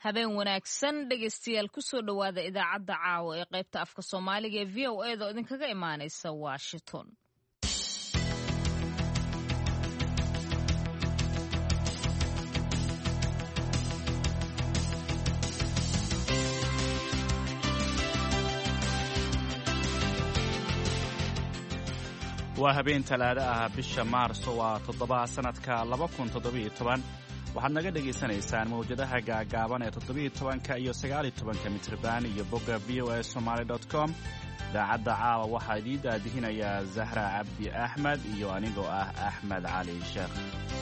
habeen wanaagsan dhegaystayaal ku soo dhowaada idaacadda caawa ee qaybta afka Soomaaliga ee VOA da idinkaga imaanaysa Washington. waa habeen talaado ah bisha Maarso waa 7 sanadka 2017 waxaad naga dhageysanaysaan mawjadaha gaagaaban ee 17 iyo 19 mitrban iyo bogga voasomali.com. idaacadda caawa waxaa idii daadihinayaa Zahra Cabdi Axmed iyo anigoo ah Axmed Cali Sheekh.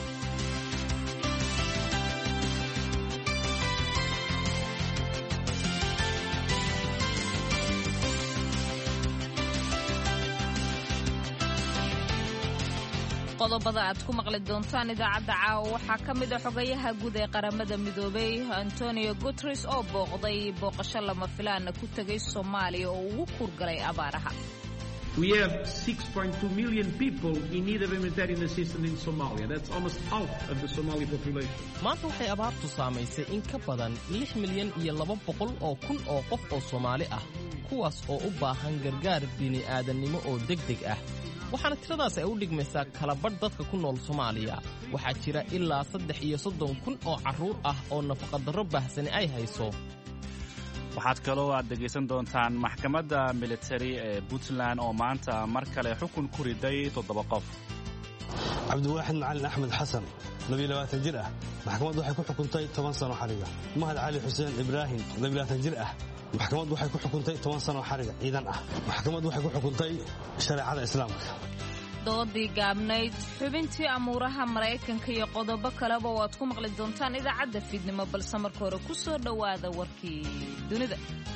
qodobada aad ku maqli doontaan idaacadda caawa waxaa ka mid ah xogayaha guud ee qaramada midoobay Antonio Guterres oo booqday booqasho lama filaana ku tagay Soomaaliya oo ugu kurgalay abaaraha. We have 6.2 million people in need of humanitarian assistance in Somalia. That's almost half of the Somali population. Maanta waxay abaartu saamaysay in ka badan 6 milyan iyo 200 oo kun oo qof oo Soomaali ah kuwaas oo u baahan gargaar bini'aadanimo oo degdeg ah. waxaana tiradaas ay u dhigmaysaa kala badh dadka ku nool Soomaaliya. waxaa jira ilaa 33 kun oo carruur ah oo nafaqadarro baahsan ay hayso. waxaad kaloo aad dhegaysan doontaan maxkamadda military ee Puntland oo maanta mar kale xukun ku riday 7 qof. cabdiwaaxid macalin axmed xasan 22 jir ah maxkamaddu waxay ku xukuntay 10 sano xariga. mahad cali xuseen ibraahim 22 jir ah maxkamaddu waxay ku xukuntay 10 sano xariga ciidan ah. maxkamaddu waxay ku xukuntay shariicada islaamka. doodii gaabnayd xubintii amuuraha Mareykanka iyo qodobo kaleba waad ku maqli doontaan idaacadda fiidnimo balse marka hore ku soo dhowaada warkii dunida.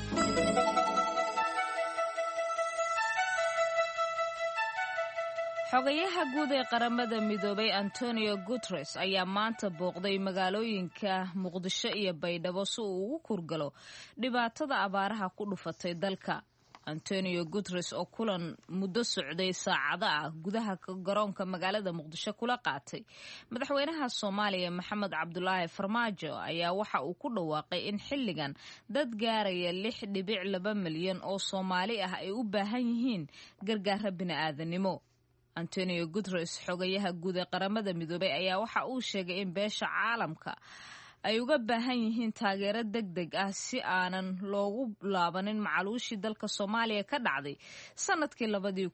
xogayaha guud ee qaramada midoobay Antonio Guterres ayaa maanta booqday magaalooyinka Muqdisho iyo Baydhabo si uu ugu kurgalo dhibaatada abaaraha ku dhufatay dalka. Antonio Guterres oo kulan muddo socday saacado ah gudaha garoonka magaalada Muqdisho kula qaatay madaxweynaha Soomaaliya Maxamed Cabdullaahi Farmaajo ayaa waxa uu ku dhawaaqay in xilligan dad gaaraya 6.2 milyan oo Soomaali ah ay u baahan yihiin gargaar bini'aadanimo. Antonio Guterres xogayaha guud ee qaramada midoobay ayaa waxa uu sheegay in beesha caalamka ay uga baahan yihiin taageero degdeg ah si aanan loogu laabanin macaluushii dalka Soomaaliya ka dhacday sanadkii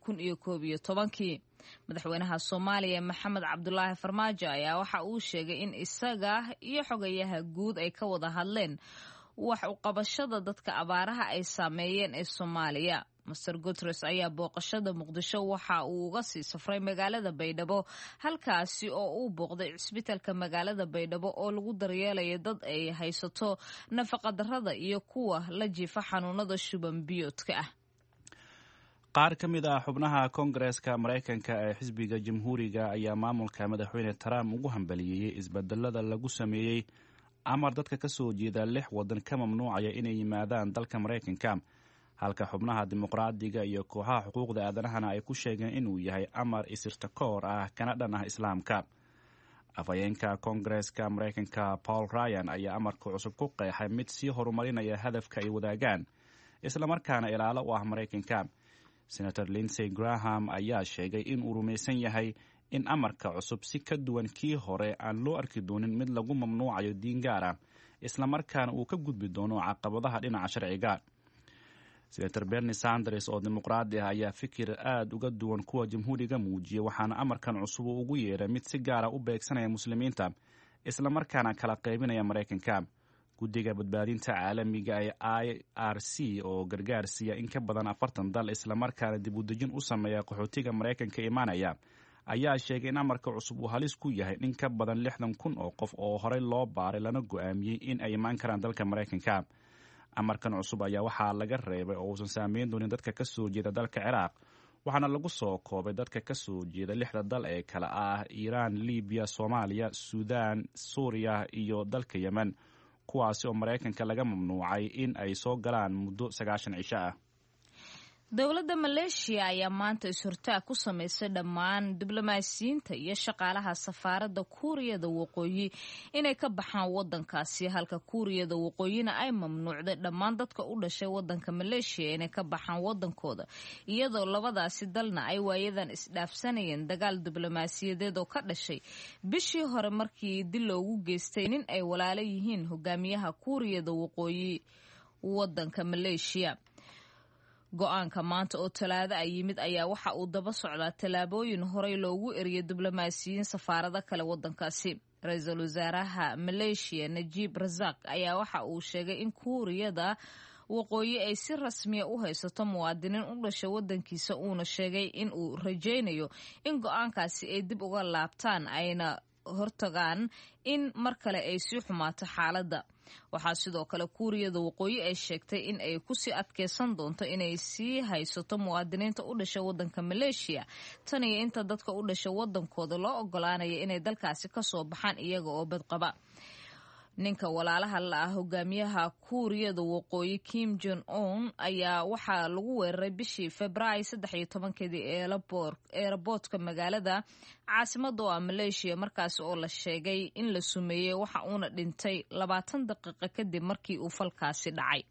2011. madaxweynaha Soomaaliya Maxamed Cabdullaahi Farmaajo ayaa waxa uu sheegay in isaga iyo xogayaha guud ay ka wada hadleen wax u qabashada dadka abaaraha ay saameeyeen ee Soomaaliya. Mr. Guterres ayaa booqashada Muqdisho waxa uu uga sii safray magaalada Baydhabo halkaasi oo uu booqday isbitaalka magaalada Baydhabo oo lagu daryeelayo dad ay haysato nafaqadarrada iyo kuwa la jiifa xanuunada shuban biyoodka ah. qaar ka mid ah xubnaha Koongareeska Mareykanka ee xisbiga Jamhuuriga ayaa maamulka madaxweyne Trump ugu hambaliyay isbedelada lagu sameeyay amar dadka ka soo jeeda 6 wadan ka mamnuucaya inay yimaadaan dalka Mareykanka, halka xubnaha dimuqraadiga iyo kooxaha xuquuqda aadanahana ay ku sheegeen inuu yahay amar isirtakoor ah kana dhan ah islaamka. afhayeenka Koongareeska Mareykanka Paul Ryan ayaa amarka cusub ku qeexay mid sii horumarinaya hadafka ay wadaagaan isla markaana ilaalo u ah Mareykanka. Senator Lindsey Graham ayaa sheegay in uu rumaysan yahay in amarka cusub si ka duwan kii hore aan loo arki doonin mid lagu mamnuucayo diin gaar ah isla markaana uu ka gudbi doono caqabadaha dhinaca sharciga. Senator Bernie Sanders oo dimuqraadi ah ayaa fikir aad uga duwan kuwa Jamhuuriga muujiyay waxaana amarkan cusub uu ugu yeeray mid si gaar ah u beegsanaya muslimiinta isla markaana kala qaybinaya Mareykanka. guddiga badbaadinta caalamiga ee IRC oo gargaar siiya in ka badan 40 dal isla markaana dib u dejin u sameeya qaxootiga Mareykanka imaanaya ayaa sheegay in amarka cusub uu halis ku yahay in ka badan 60 kun oo qof oo horey loo baaray lana go'aamiyay in ay imaan karaan dalka Mareykanka. amarkan cusub ayaa waxaa laga reebay oo uusan saameyn doonin dadka ka soo jeeda dalka Ciraaq, waxaana lagu soo koobay dadka ka soo jeeda 6 dal ee kala ah Iiraan, Liibiya, Soomaaliya, Suudaan, Suuriya iyo dalka Yemen, kuwaasi oo Mareykanka laga mamnuucay in ay soo galaan muddo 90 cisho ah. dowladda maleeshiya ayaa maanta is-hortaag ku samaysay dhammaan diblomaasiyiinta iyo shaqaalaha safaaradda kuuriyada waqooyi inay ka baxaan waddankaasi halka kuuriyada waqooyina ay mamnuucday dhammaan dadka u dhashay waddanka maleeshiya inay ka baxaan waddankooda iyadoo labadaasi dalna ay waayadan isdhaafsanayeen dagaal diblomaasiyadeed oo ka dhashay bishii hore markii dil loogu geystay nin ay walaalo yihiin hogaamiyaha kuuriyada waqooyi waddanka maleeshiya go-aanka maanta oo talaado ay yimid ayaa waxa uu daba socdaa tallaabooyin horey loogu eriyay diblomaasiyiin safaarado kale waddankaasi ra-iisul wasaaraha maleeshiya najiib rasaaq ayaa waxa uu sheegay in kuuriyada waqooyi ay si rasmiya u haysato muwaadiniin u dhashay waddankiisa uuna sheegay in uu rajaynayo in go-aankaasi ay dib uga laabtaan ayna hortagaan in mar kale ay sii xumaato xaaladda waxaa sidoo kale kuuriyada waqooyi ay sheegtay in ay kusii adkeysan doonto inay sii haysato muwaadiniinta u dhashay waddanka maleeshiya tan iyo inta dadka u dhashay waddankooda loo ogolaanaya inay dalkaasi ka soo baxaan iyaga oo badqaba ninka walaalaha la ah hogaamiyaha kuuriyada waqooyi Kim Jong Un ayaa waxaa lagu weeraray bishii Febraayo 13-keedii eeraboortka magaalada caasimada oo ah Maleeshiya markaas oo la sheegay in la sumeeyey waxa uuna dhintay 20 daqiiqo kadib markii uu falkaasi dhacay.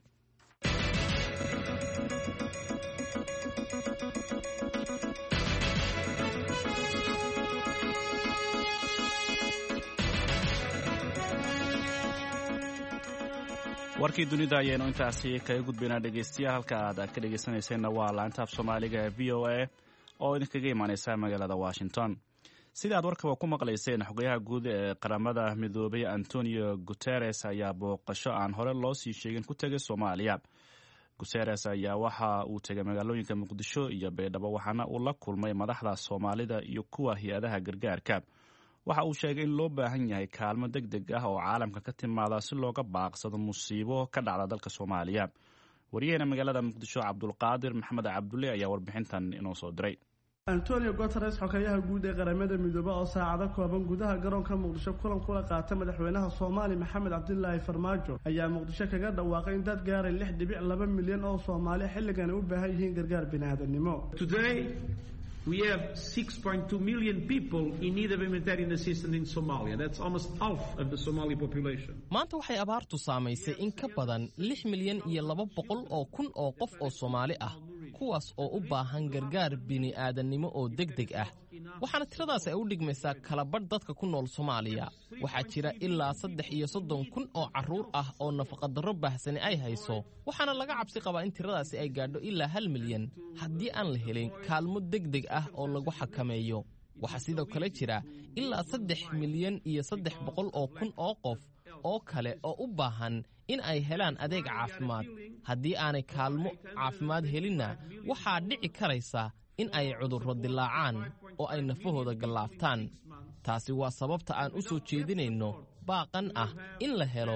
warkii dunida ayaynu intaasi kaga gudbaynaa dhegaystayaal halka aad ka dhegaysanayseena waa laanta af soomaaliga ee VOA oo idinkaga imaaneysa magaalada Washington. sida aad warkaba ku maqlayseen xogayaha guud ee qaramada midoobay Antonio Guterres ayaa booqasho aan hore loo sii sheegin ku tagay Soomaaliya. Guterres ayaa waxa uu tagay magaalooyinka Muqdisho iyo Baydhabo waxaana uu la kulmay madaxda Soomaalida iyo kuwa hay'adaha gargaarka. waxa uu sheegay in loo baahan yahay kaalmo degdeg ah oo caalamka ka timaada si looga baaqsado musiibo ka dhacda dalka Soomaaliya. wariyaheena magaalada Muqdisho Cabdulqaadir Maxamed Cabdulle ayaa warbixintan inoo soo diray. Antonio Guterres xogayaha guud ee qaramada midoobay oo saacado kooban gudaha garoonka Muqdisho kulan kula qaatay madaxweynaha Soomaali Maxamed Cabdullaahi Farmaajo ayaa Muqdisho kaga dhawaaqay in dad gaaray 6.2 milyan oo Soomaali xilligan u baahan yihiin gargaar bini'aadanimo. We have 6.2 million people in need of humanitarian assistance in Somalia. That's almost half of the Somali population. maanta waxay abaartu saamaysay in ka badan 6 milyan iyo 200 oo kun oo qof oo Soomaali ah kuwaas oo u baahan gargaar bini'aadanimo oo degdeg ah waxaana tiradaas ay u dhigmaysaa kala badh dadka ku nool Soomaaliya waxaa jira ilaa 33 kun oo carruur ah oo nafaqa darro baahsan ay hayso waxaana laga cabsi qabaa in tiradaas ay gaadho ilaa 1 milyan haddii aan la helin kaalmo degdeg ah oo lagu xakameeyo waxaa sidoo kale jira ilaa 3 milyan iyo 300 oo kun oo qof oo kale oo u baahan in ay helaan adeeg caafimaad haddii aanay kaalmo caafimaad helinna waxaa dhici karaysa in ay cudurro dilaacaan oo ay nafahooda gallaaftaan taasi waa sababta aan u soo jeedinayno baaqan ah in la helo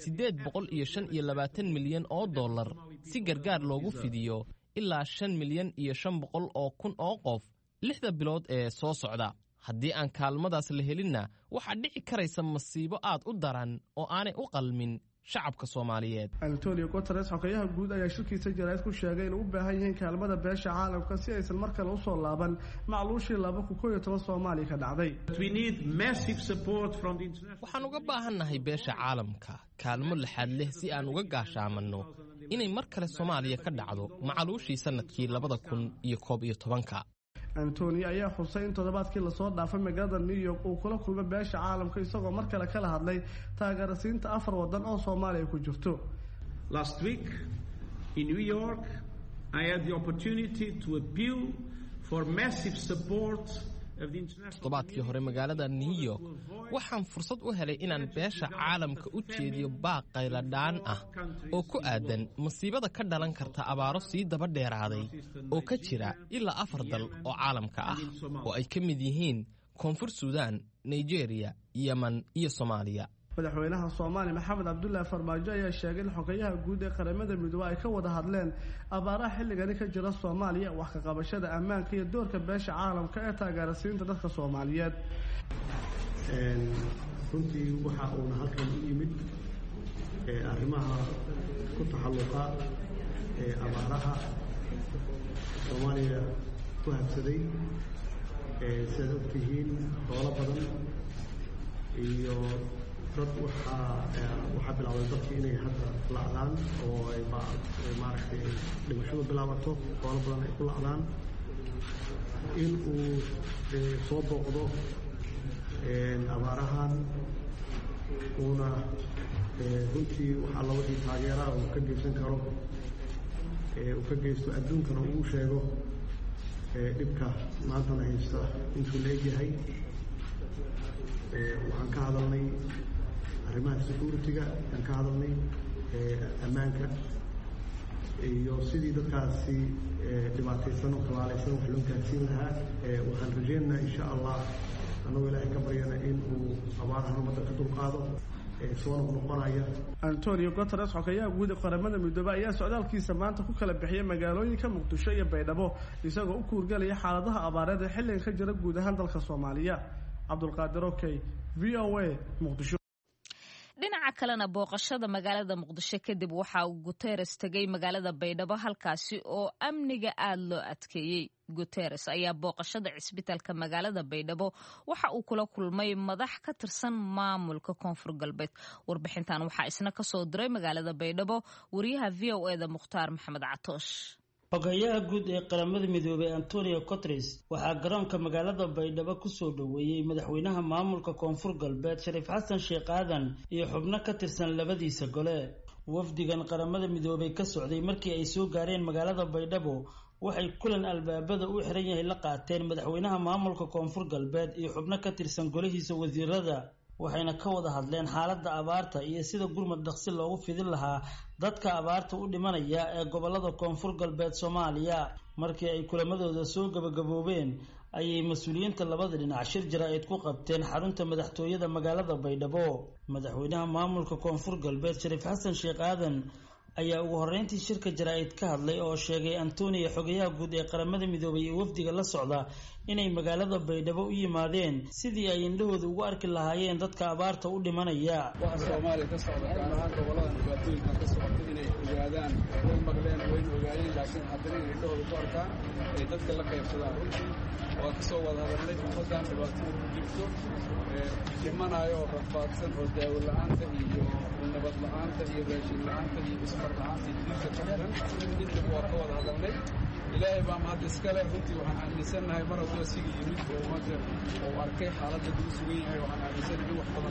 825 milyan oo dollar si gargaar loogu fidiyo ilaa 5 milyan iyo 500 oo kun oo qof 6 bilood ee soo socda haddii aan kaalmadaas la helinna waxaa dhici karaysa masiibo aad u daran oo aanay u qalmin shacabka Soomaaliyeed. Antonio Guterres xogayaha guud ayaa shirkiisa jaraa'id ku sheegay in uu u baahan yahay kaalmada beesha caalamka si aysan mar kale u soo laaban macluushii 2011 Soomaaliya ka dhacday. We need massive support from the international. waxaan uga baahannahay beesha caalamka kaalmo laxaad leh si aan uga gaashaamanno inay mar kale Soomaaliya ka dhacdo macluushii sanadkii 2011. Antonio ayaa xusay in toddobaadkii la soo dhaafay magaalada New York uu kula kulmay beesha caalamka isagoo mar kale kala hadlay taageerasiinta 4 wadan oo Soomaaliya ku jirto. Last week in New York, I had the opportunity to appeal for massive support of the international. toddobaadkii hore magaalada New York waxaan fursad u helay inaan beesha caalamka u jeediyo baaq qayladhaan ah oo ku aadan musiibada ka dhalan karta abaaro sii daba dheeraaday oo ka jira ilaa 4 dal oo caalamka ah oo ay ka mid yihiin Koonfur Suudaan, Nigeria, Yemen iyo Soomaaliya. madaxweynaha Soomaali Maxamed Cabdullaahi Farmaajo ayaa sheegay in xogayaha guud ee qaramada midoobay ay ka wada hadleen abaaraha xilligan ka jira Soomaaliya wax ka qabashada ammaanka iyo doorka beesha caalamka ee taageerasiinta dadka Soomaaliyeed. runtii waxa uu halkan u yimid arrimaha ku taxalluqa abaaraha soomaaliya ku habsaday sidaad ogtihiin xoolo badan iyo dad waxaa bilowday dadkii inay hadda la'daan oo ay maaragtay dhimashadu bilaabato xoolo badan ay ku la'daan in uu soo booqdo abaarahan uuna runtii waxaa la wixii taageeraha uu ka geysan karo uu ka geysto adduunkana uu sheego dhibka maantana haysta intuu la egyahay. waxaan ka hadalnay arrimaha security-ga, waxaan ka hadalnay ammaanka iyo sidii dadkaasi dhibaataysan oo kabaalaysan wax loo gaarsiin lahaa. waxaan rajaynaynaa insha allah annagoo ilaahay ka baryana in uu abaarahan ummadda ka dulqaado soo noqnoqonaya. Antonio Guterres xogayaha guud ee qaramada midoobay ayaa socdaalkiisa maanta ku kala bixiyay magaalooyinka Muqdisho iyo Baydhabo isagoo u kuurgalaya xaaladaha abaareed ee xilligan ka jira guud ahaan dalka Soomaaliya. Cabdulqaadir Okay, VOA, Muqdisho. dhinaca kalena booqashada magaalada Muqdisho kadib waxa uu Guterres tagay magaalada Baydhabo halkaasi oo amniga aad loo adkeeyay. Guterres ayaa booqashada cisbitaalka magaalada Baydhabo waxa uu kula kulmay madax ka tirsan maamulka Koonfur Galbeed. Warbixintan waxaa isna ka soo diray magaalada Baydhabo wariyaha VOA-da Mukhtaar Maxamed Catoosh. Xogayaha guud ee qaramada midoobay Antonio Guterres waxaa garoonka magaalada Baydhabo ku soo dhaweeyay madaxweynaha maamulka Koonfur Galbeed Shariif Xasan Sheekh Aadan iyo xubno ka tirsan labadiisa gole. Wafdigan qaramada midoobay ka socday markii ay soo gaareen magaalada Baydhabo waxay kulan albaabada u xiran yahay la qaateen madaxweynaha maamulka Koonfur Galbeed iyo xubno ka tirsan golihiisa wasiirada. waxayna ka wada hadleen xaaladda abaarta iyo sida gurmad dhaqsi loogu fidin lahaa dadka abaarta u dhimanaya ee gobolada Koonfur Galbeed Soomaaliya. Markii ay kulamadooda soo gabagaboobeen ayay mas'uuliyiinta labada dhinac shir jaraa'id ku qabteen xarunta madaxtooyada magaalada Baydhabo. Madaxweynaha maamulka Koonfur Galbeed Shariif Xasan Sheekh Aadan ayaa ugu horreyntii shirka jaraa'id ka hadlay oo sheegay Antonio xogayaha guud ee qaramada midoobay iyo wafdiga la socda inay magaalada Baydhabo u yimaadeen sidii ay indhahooda ugu arki lahaayeen dadka abaarta u dhimanaya. waxa Soomaaliya ka socda gaar ahaan gobolada dhibaatooyinka ka socda inay ogaadaan way maqleen way ogaayeen laakiin haddana inay indhahooda ku arkaan ay dadka la qaybsadaan. runtii waa ka soo wada hadalnay ummaddan dhibaatada ku jirto dhimanayo oo rafaadsan oo daawo la'aanta iyo nabad la'aanta iyo raashin la'aanta iyo isfar la'aanta iyo dilka ka xiran intaba waa ka wada hadalnay. ilaahay baa mahad iskale. runtii waxaan aaminsanahay mar hadduu asiga yimid oo ummadda oo arkay xaaladda lagu sugan yahay waxaan aaminsanahay in wax badan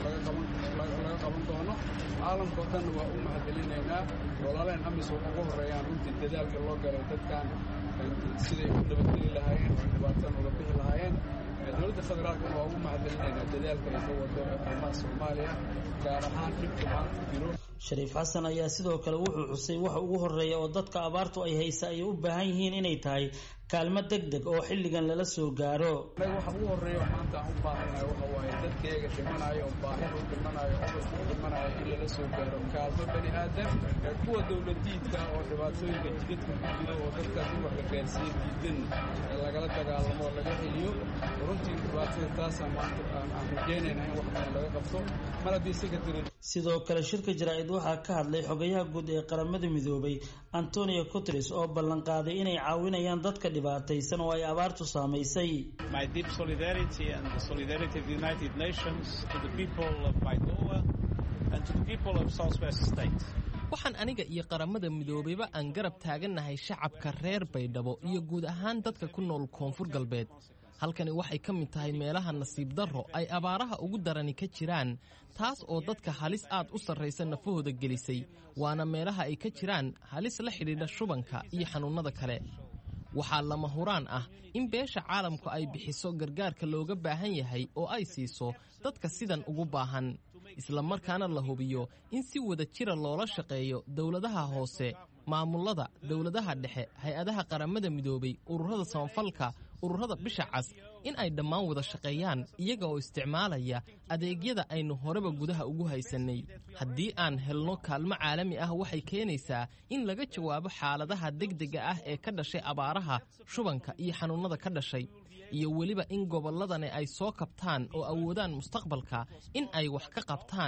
laga qaban doono. caalamka oo dhan waa u mahadcelinaynaa. walaaleen amisom ugu horreeyaan runtii dadaalka loo galay dadkan siday u nabadgeli lahaayeen oo dhibaataan uga bixi lahaayeen. dowladda federaalka waa ugu mahadcelinaynaa dadaalka ay ka wado arrimaha Soomaaliya gaar ahaan dhibka maanta jiro. Shariif Xasan ayaa sidoo kale wuxuu xusay waxa ugu horreeya oo dadka abaartu ay haysa ay u baahan yihiin inay tahay kaalmo degdeg oo xilligan lala soo gaaro. waxa ugu horreeya maanta aan u baahanahay waxa waaye dadkayga dhimanayo oo baahida u dhimanayo cudurka u dhimanayo in lala soo gaaro kaalmo bani aadam kuwa dowladiidka oo dhibaatooyinka jidadka ku jiro oo dadkaas in wax la gaarsiiyo diidan lagala dagaalamo oo laga heliyo. runtii dhibaatada taasaan maanta aan rajeynayna in wax badan laga qabto mar haddii isaga dirin. sidoo kale shirka jaraa'id waxaa ka hadlay xogayaha guud ee qaramada midoobay Antonio Guterres oo ballan qaaday inay caawinayaan dadka dhibaataysan oo ay abaartu saamaysay. My deep solidarity and the solidarity of the United Nations to the people of Baidoa and to the people of Southwest State. waxaan aniga iyo qaramada midoobayba aan garab taagannahay shacabka reer Baydhabo iyo guud ahaan dadka ku nool Koonfur Galbeed. halkani waxay ka mid tahay meelaha nasiib darro ay abaaraha ugu darani ka jiraan taas oo dadka halis aad u sarreysa nafahooda gelisay waana meelaha ay ka jiraan halis la xidhiidha shubanka iyo xanuunada kale. waxaa lama huraan ah in beesha caalamku ay bixiso gargaarka looga baahan yahay oo ay siiso dadka sidan ugu baahan isla markaana la hubiyo in si wada jira loola shaqeeyo dowladaha hoose, maamulada, dowladaha dhexe, hay-adaha qaramada midoobay, ururada samafalka, ururada bisha cas in ay dhammaan wada shaqeeyaan iyaga oo isticmaalaya adeegyada aynu horeba gudaha ugu haysanay. haddii aan helno kaalmo caalami ah waxay keenaysaa in laga jawaabo xaaladaha degdega ah ee ka dhashay abaaraha, shubanka iyo xanuunada ka dhashay, iyo weliba in gobolladani ay soo kabtaan oo awoodaan mustaqbalka in ay wax ka qabtaan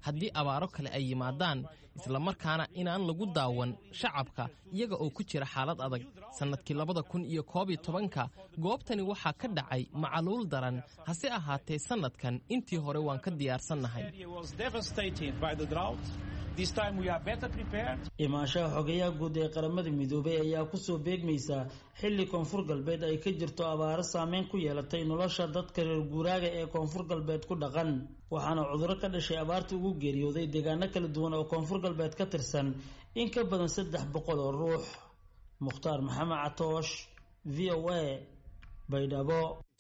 haddii abaaro kale ay yimaadaan islamarkaana inaan lagu daawan shacabka iyaga oo ku jira xaalad adag. sannadkii 2011 goobtani waxaa ka dhacay macaluul daran, hase ahaatee sannadkan intii hore waan ka diyaarsannahay. imaanshaha xogayaha guud ee qaramada midoobay ayaa kusoo beegmaysa xilli koonfur galbeed ay ka jirto abaaro saameyn ku yeelatay nolosha dadka reer guuraaga ee koonfur galbeed ku dhaqan, waxaana cudurro ka dhashay abaarta ugu geeriyooday deegaano kala duwan oo koonfur galbeed ka tirsan in ka badan 300 oo ruux. Mukhtaar Maxamed Catoosh, VOA, Baydhabo.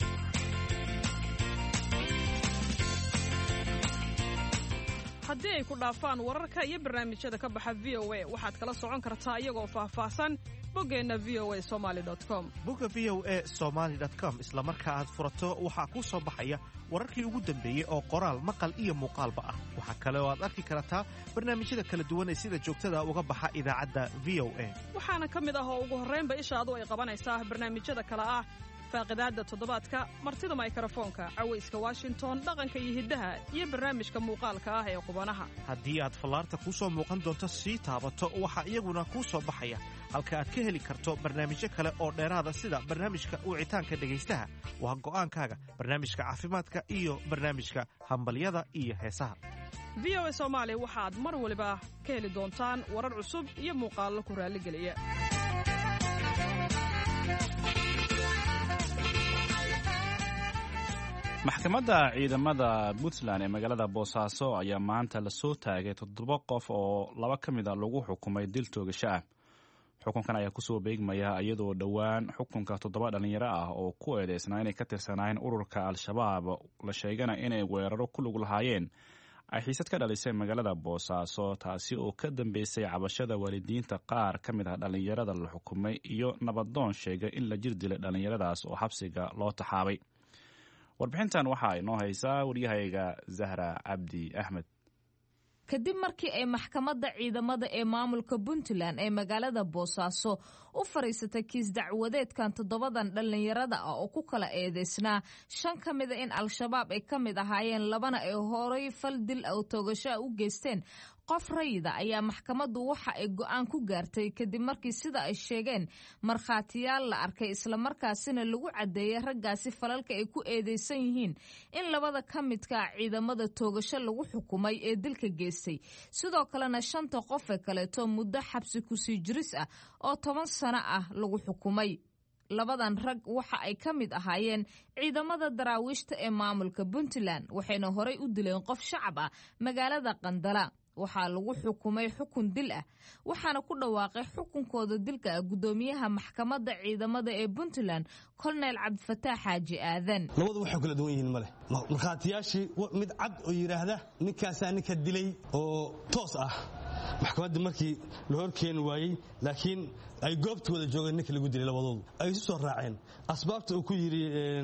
haddii ay ku dhaafaan wararka iyo barnaamijyada ka baxa VOA waxaad kala socon kartaa iyagoo faahfaahsan boggeenna voasomali.com. bogga voasomali.com isla marka aad furato waxaa kuu soo baxaya wararkii ugu dambeeyey oo qoraal maqal iyo muuqaalba ah. waxaa kale oo aad arki kartaa barnaamijyada kala duwan ee sida joogtada uga baxa idaacadda VOA. waxaana ka mid ah oo ugu horraynba ishaadu ay qabanaysaa barnaamijyada kale ah faaqidaadda toddobaadka, martida mikrofoonka, cawayska Washington, dhaqanka iyo hiddaha, iyo barnaamijka muuqaalka ah ee qubanaha. haddii aad fallaarta kuu soo muuqan doonto sii taabato waxaa iyaguna kuu soo baxaya halka aad ka heli karto barnaamijyo kale oo dheeraada sida barnaamijka wicitaanka dhegaystaha. waa go'aankaaga barnaamijka caafimaadka iyo barnaamijka hambalyada iyo heesaha. VOA Soomaali waxaad mar waliba ka heli doontaan warar cusub iyo muuqaallo ku raalligeliya. maxkamadda ciidamada Puntland ee magaalada Boosaaso ayaa maanta la soo taagay 7 qof oo 2 ka mid ah lagu xukumay dil toogasho ah. xukunkan ayaa kusoo beegmaya iyadoo dhowaan xukunka 7 dhalinyaro ah oo ku eedeysnaa inay ka tirsanaayeen ururka Al-Shabaab la sheegana inay weeraro ku lug lahaayeen ay xiisad ka dhalisay magaalada Boosaaso, taasi oo ka dambeysay cabashada waalidiinta qaar ka mid ah dhalinyarada la xukumay iyo nabadoon sheegay in la jir dilay dhalinyaradaas oo xabsiga loo taxaabay. warbixintan waxaa inoo haysaa waryahayga Zahra Cabdi Axmed. kadib markii ay maxkamadda ciidamada ee maamulka Puntland ee magaalada Boosaaso u fariisatay kiis dacwadeedkan 7 dhalinyarada ah oo ku kala eedeysnaa 5 ka mid ah in Al-Shabaab ay ka mid ahaayeen, 2na ay horay fal dil oo toogasho u geysteen qof rayida, ayaa maxkamaddu waxa ay go'aan ku gaartay kadib markii sida ay sheegeen markhaatiyaal la arkay isla markaasina lagu cadeeyay raggaasi falalka ay ku eedeysan yihiin in 2 ka midka ciidamada toogasho lagu xukumay ee dilka geystay. sidoo kalena 5 qof ee kaleeto muddo xabsi ku sii jiris ah oo 10 sano ah lagu xukumay. 2dan rag waxa ay ka mid ahaayeen ciidamada daraawiishta ee maamulka Puntland, waxayna horay u dileen qof shacab ah magaalada Qandala. waxaa lagu xukumay xukun dil ah, waxaana ku dhawaaqay xukunkooda dilka ah gudoomiyaha maxkamadda ciidamada ee Puntland Colonel Cabdifataax Xaaji Aadan. labadu waxay kala duwan yihiin male markhaatiyaashii mid cad oo yiraahda ninkaasaa ninka dilay oo toos ah maxkamadda markii la horkeen waayey, laakiin ay goobtooda joogeen ninka lagu dilay labadoodu ay isu soo raaceen. asbaabta uu ku yiri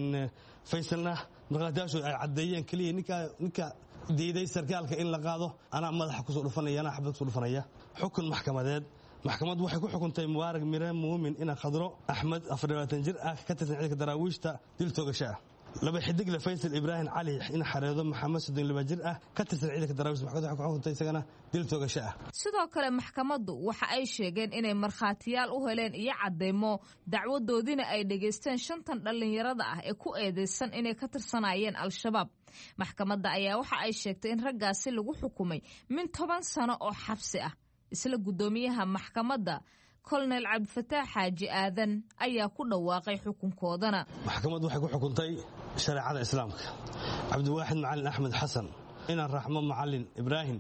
Faysalna markhaatiyaashu ay cadeeyeen kaliya ninka diiday sarkaalka in la qaado anaa madaxa ku soo dhufanaya, anaa xabad ku soo dhufanaya. xukun maxkamadeed maxkamaddu waxay ku xukuntay Mubarak Mire Muumin ina Khadro Axmed 24 jir ah ka tirsan ciidanka daraawiishta dil toogasho ah. 2 xidigle Faysal Ibrahim Cali ina Xareedo Maxamed 32 jir ah ka tirsan ciidanka daraawiishta maxkamaddu waxay ku xukuntay isagana dil toogasho ah. sidoo kale maxkamaddu waxa ay sheegeen inay markhaatiyaal u heleen iyo cadeymo dacwadoodina ay dhageysteen 5 dhalinyarada ah ee ku eedeysan inay ka tirsanaayeen Al-Shabaab. maxkamadda ayaa waxa ay sheegtay in raggaasi lagu xukumay min 10 sano oo xabsi ah. isla gudoomiyaha maxkamadda Colonel Cabdifataax Xaaji Aadan ayaa ku dhawaaqay xukunkoodana. maxkamaddu waxay ku xukuntay shareecada islaamka Cabdiwaaxid Macalin Axmed Xasan ina Raxmo Macalin Ibraahim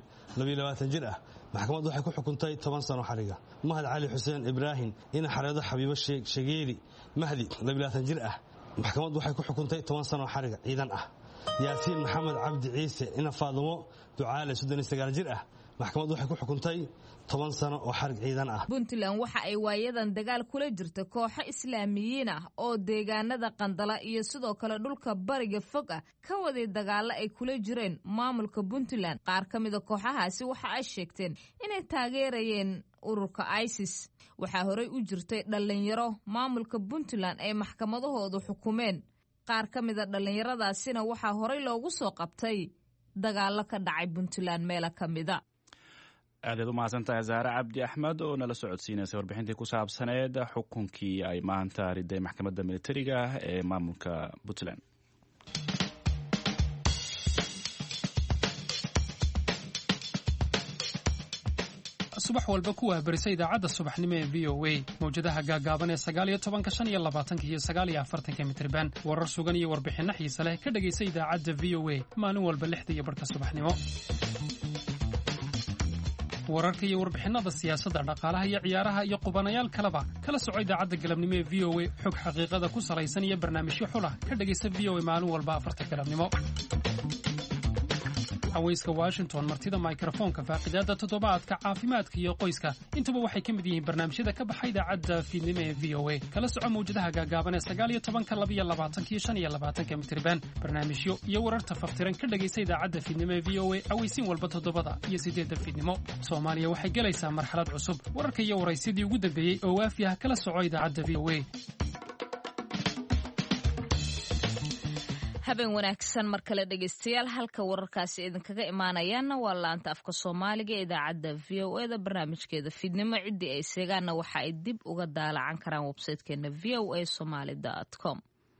22 jir ah. maxkamaddu waxay ku xukuntay 10 sano xariga. Mahad Cali Xuseen Ibraahim ina Xareedo Xabiibo Shageeri Mahdi 22 jir ah. maxkamaddu waxay ku xukuntay 10 sano xariga ciidan ah. Yaasiin Maxamed Cabdi Ciise ina Faadimo Ducaale 39 jir ah. maxkamaddu waxay ku xukuntay 10 sano oo xarig ciidan ah. Puntland waxa ay waayadan dagaal kula jirta kooxo islaamiyiin ah oo deegaanada Qandala iyo sidoo kale dhulka bariga fog ah ka waday dagaalo ay kula jireen maamulka Puntland. qaar ka mid ah kooxahaasi waxa ay sheegteen inay taageerayeen ururka ISIS. waxaa horay u jirtay dhalinyaro maamulka Puntland ay maxkamadahoodu xukumeen. qaar ka mid ah dhalinyaradaasina waxaa horay loogu soo qabtay dagaalo ka dhacay puntland meelo ka mida. aadaad u mahadsantahay zaare cabdi axmed oo nala socodsiinaysa warbixintii ku saabsaneed xukunkii ay maanta riday maxkamadda militariga ee maamulka puntland. subax walba ku waabarisa idaacadda subaxnimo ee v o a mawjadaha gaagaaban ee 19 iyo 49 mitirban warar sugan iyo warbixinno xiise leh ka dhegaysa idaacadda v o a maalin walba 6:00 subaxnimo. wararka iyo warbixinada siyaasadda dhaqaalaha iyo ciyaaraha iyo qubanayaal kaleba kala soco idaacadda galabnimo ee v o a xog xaqiiqada ku salaysan iyo barnaamijyo xulah ka dhegaysa v o a maalin walba 4 galabnimo. haweyska Washington martida microphone-ka faaqidaada toddobaadka caafimaadka iyo qoyska intuba waxay ka mid yihiin barnaamijyada ka baxay idaacadda fiidnimo ee v o a kala soco mawjadaha gaagaaban ee 19 22 iyo 25 mitirban barnaamijyo iyo wararta faftiran ka dhagaysa idaacadda fiidnimo ee v o a aweysin walba 7 iyo 8 fiidnimo. Soomaaliya waxay galaysaa marxalad cusub wararka iyo waraysidii ugu dambeeyay oo waafi ah kala soco idaacadda v o a. habeen wanaagsan mar kale dhegaystayaal halka wararkaasi idinkaga imaanayaana waa laanta afka Soomaaliga ee idaacadda v o a da barnaamijkeeda fiidnimo cidii ay seegaana waxa ay dib uga daalacan karaan website-keena voasomali.com.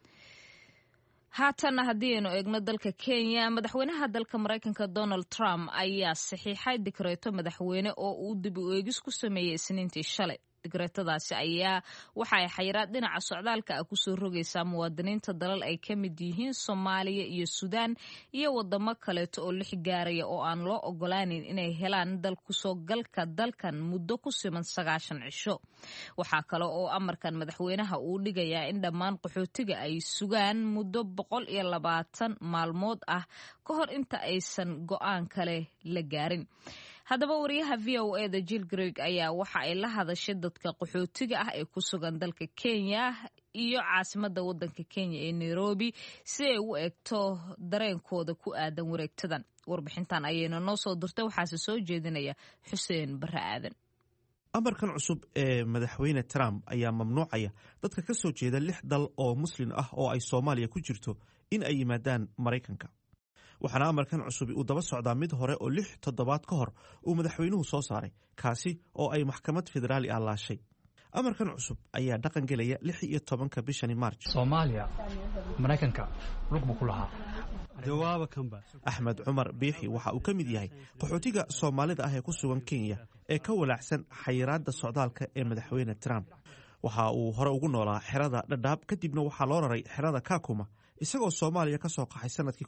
haatan haddii aynu eegno dalka Kenya madaxweynaha dalka Mareykanka Donald Trump ayaa saxiixay dekreeto madaxweyne oo uu dib u eegis ku sameeyay Isniintii shalay. dekreetadaasi ayaa waxa ay xayiraad dhinaca socdaalka ah ku soo rogaysaa muwaadiniinta dalal ay ka mid yihiin Soomaaliya iyo Suudaan iyo wadamo kaleeto oo 6 gaaraya oo aan loo ogolaanin inay helaan dal ku soo galka dalkan muddo ku siman 90 cisho. waxaa kale oo amarkan madaxweynaha uu dhigayaa in dhammaan qaxootiga ay sugaan muddo 120 maalmood ah ka hor inta aysan go'aan kale la gaarin. haddaba wariyaha v o a da Jill Greg ayaa waxa ay la hadashay dadka qaxootiga ah ee ku sugan dalka Kenya iyo caasimadda waddanka Kenya ee Nairobi si ay u eegto dareenkooda ku aadan wareegtadan. warbixintan ayayna noo soo dirtay waxaase soo jeedinaya Xuseen Barre Aadan. amarkan cusub ee madaxweyne Trump ayaa mamnuucaya dadka ka soo jeeda 6 dal oo muslim ah oo ay Soomaaliya ku jirto in ay yimaadaan Mareykanka. waxaana amarkan cusub uu daba socdaa mid hore oo 6 toddobaad ka hor uu madaxweynuhu soo saaray kaasi oo ay maxkamad federaali ah laashay. amarkan cusub ayaa dhaqan gelaya 16 bishani March. Soomaaliya Mareykanka rugbu ku lahaa jawaaba kanba Axmed Cumar Biixi waxa uu ka mid yahay qaxootiga Soomaalida ah ee ku sugan Kenya ee ka walaacsan xayiraadda socdaalka ee madaxweyne Trump. waxa uu hore ugu noolaa xerada Dadaab kadibna waxaa loo raray xerada Kakuma isagoo Soomaaliya ka soo qaxay sanadkii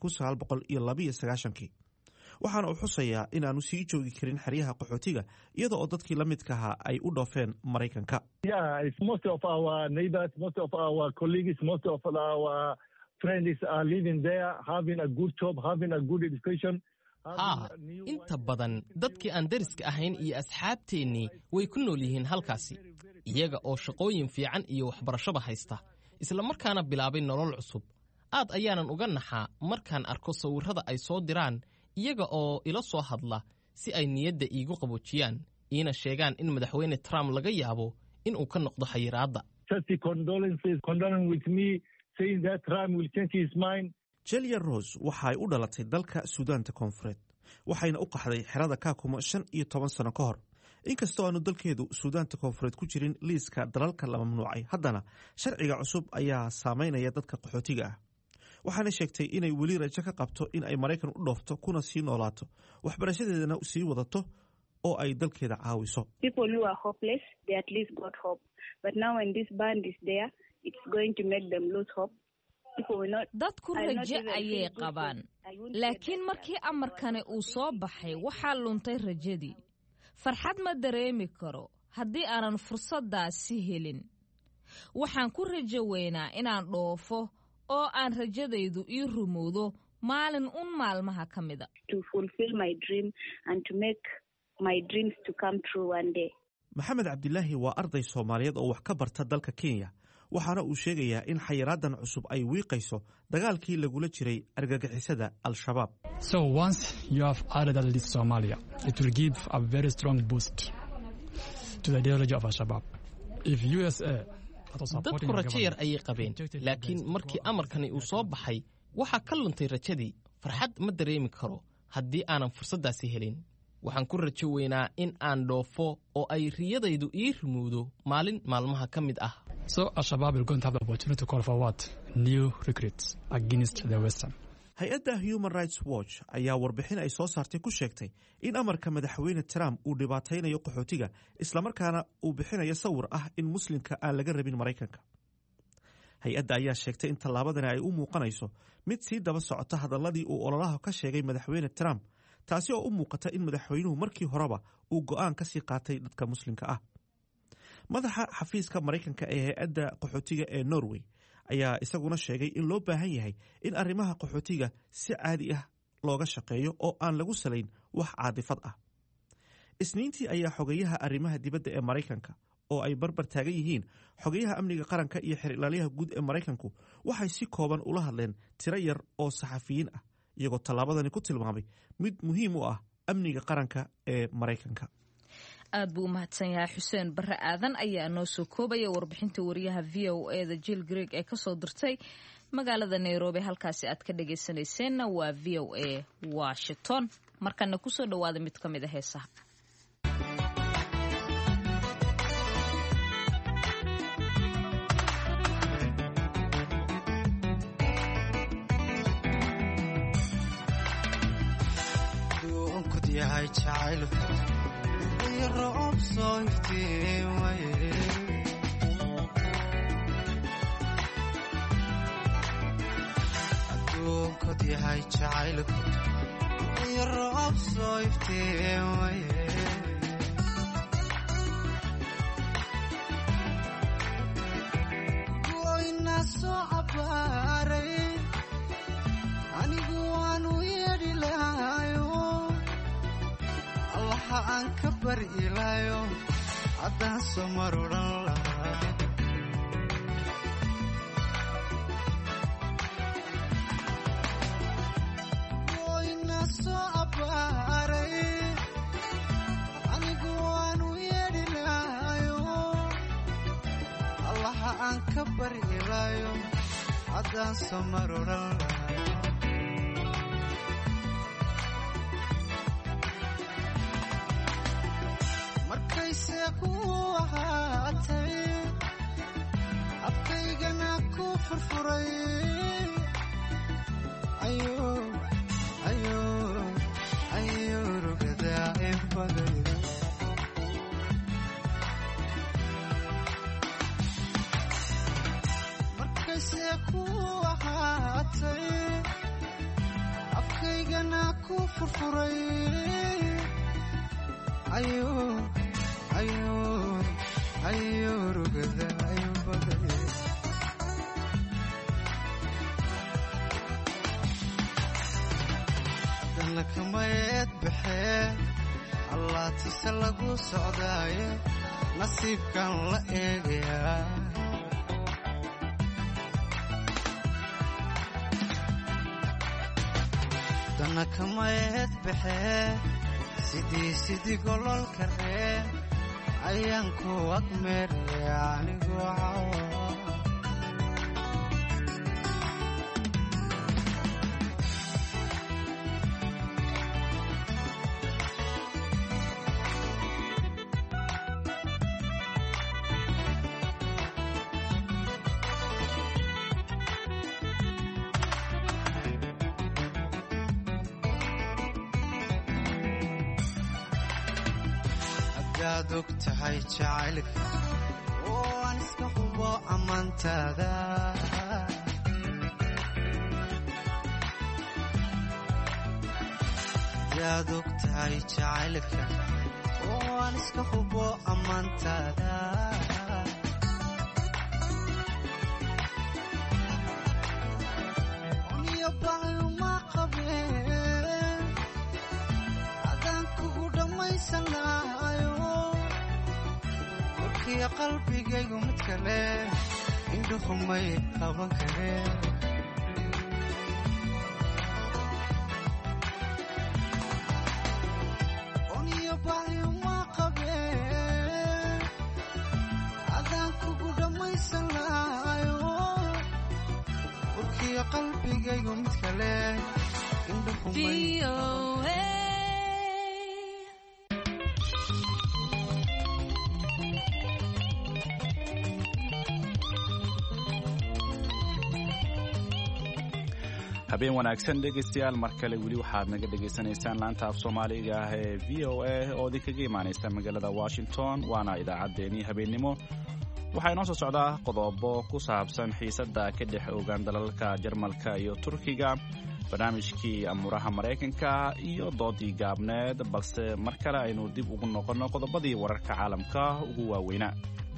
1992 waxaana uu xusayaa inaanu sii joogi karin xeryaha qaxootiga iyada oo dadkii la midka ahaa ay u dhoofeen Mareykanka. Most of our neighbors, most of our colleagues, most of our friends are living there, having a good job, having a good education. inta badan dadkii aan deriska ahayn iyo asxaabteennii way ku nool yihiin halkaasi iyaga oo shaqooyin fiican iyo waxbarashaba haysta isla markaana bilaabay nolol cusub. aad ayaanan uga naxaa markaan arko sawirrada ay soo diraan iyaga oo ila soo hadla si ay niyadda iigu qaboojiyaan iina sheegaan in madaxweyne Trump laga yaabo in uu ka noqdo xayiraadda. Celia Rose waxay u dhalatay dalka Suudaanta Koonfureed waxayna u qaxday xerada Kakuma 15 sano ka hor. inkastoo aanu dalkeedu Suudaanta Koonfureed ku jirin liiska dalalka la mamnuucay haddana sharciga cusub ayaa saameynaya dadka qaxootiga ah. waxaana sheegtay inay weli rajo ka qabto in ay Mareykan u dhoofto kuna sii noolaato waxbarashadeedana sii wadato oo ay dalkeeda caawiso. People who are hopeless, they at least got hope. But now when this ban is there, it's going to make them lose hope. dadku rajo ayay qabaan laakiin markii amarkani uu soo baxay waxaa luntay rajadii. farxad ma dareemi karo haddii aanan fursaddaasi helin. waxaan ku rajo weynaa inaan dhoofo oo aan rajadaydu ii rumowdo maalin maalmaha ka mida. To fulfill my dream and to make my dreams to come true one day. Maxamed Cabdilaahi waa arday Soomaaliyeed oo wax ka barta dalka Kenya waxaana uu sheegayaa in xayiraadan cusub ay wiiqayso dagaalkii lagula jiray argagixisada Al-Shabaab. So once you have added that list Somalia, it will give a very strong boost to the ideology of Al-Shabaab. If USA dadku rajo yar ayay qabeen laakiin markii amarkani uu soo baxay waxaa ka luntay rajadii. farxad ma dareemi karo haddii aanan fursaddaasi helin waxaan ku rajo weynaa in aan dhoofo oo ay riyadaydu ii rumowdo maalin maalmaha ka mid ah. So Al-Shabaab will go and have the opportunity to call for what? New recruits against the Western. hay-adda Human Rights Watch ayaa warbixin ay soo saartay ku sheegtay in amarka madaxweyne Trump uu dhibaataynayo qaxootiga islamarkaana uu bixinayo sawir ah in muslimka aan laga rabin Maraykanka. hay-adda ayaa sheegtay in tallaabadani ay u muuqanayso mid sii daba socota hadalladii uu ololaha ka sheegay madaxweyne Trump, taasi oo u muuqata in madaxweynuhu markii horeba uu go'aan ka sii qaatay dadka muslimka ah. madaxa xafiiska Maraykanka ee hay-adda qaxootiga ee Norway ayaa isaguna sheegay in loo baahan yahay in arrimaha qaxootiga si caadi ah looga shaqeeyo oo aan lagu salayn wax caadifad ah. Isniintii ayaa xogayaha arrimaha dibadda ee Maraykanka oo ay barbar taagan yihiin xogayaha amniga qaranka iyo xeer ilaaliyaha guud ee Maraykanku waxay si kooban ula hadleen tiro yar oo saxafiyiin ah iyagoo tallaabadani ku tilmaamay mid muhiim u ah amniga qaranka ee Maraykanka. aad buu u mahadsan yahay xuseen barre aadan ayaa noo soo koobaya warbixinta wariyaha VOA-da Jill Greg ee kasoo dirtay magaalada Nairobi. halkaasi aad ka dhagaysanayseena waa VOA Washington. markana kusoo dhawaada mid ka mid a heesaha. roob soo iftiimaye adduunkod yahay jacaylku iyo roob soo iftiimaye goyna soo cabaaray anigu waanu yeedhi lahayo allaha aan ka bari ilaayo haddaan soo mar odhan lahaa goyna soo cabaaray anigu waanu yeedhi lahayo allaha aan ka bari ilaayo haddaan soo mar odhan lahaa abkaygana ku furfuray ayo rugadaa inbaday markayse ku ahaatay abkaygana ku furfuray ayo rugada inbaday haddana kamayeed baxee allaatise lagu socdaaye nasiibkan la eegayaa haddana kamayeed baxee sidii gololka reen ayaan ku agmeeraya anigoo cawa hadaad og tahay jacaylka oo aan iska hubo ammaantaada hadaad og tahay jacaylka oo aan iska hubo ammaantaada uniyo baayuma qabeen adaan kugu dhammaysanaayo warkiya qalbigaygu mid kale indhuhumay qaban kareen uniyo baayuma qabeen adaan kugu dhammaysanaayo warkiya qalbigaygu mid kale indhuhumay habeen wanaagsan dhegaystayaal mar kale weli waxaad naga dhegaysanaysaan laanta af soomaaliga ah ee VOA oo idinkaga imaanaysa magaalada Washington waana idaacaddeenii habeennimo waxaa inoo soo socdaa qodobo ku saabsan xiisadda ka dhex ogaan dalalka Jarmalka iyo Turkiga barnaamijkii amuraha Mareykanka iyo doodii gaabneed balse mar kale aynu dib ugu noqono qodobadii wararka caalamka ugu waaweynaa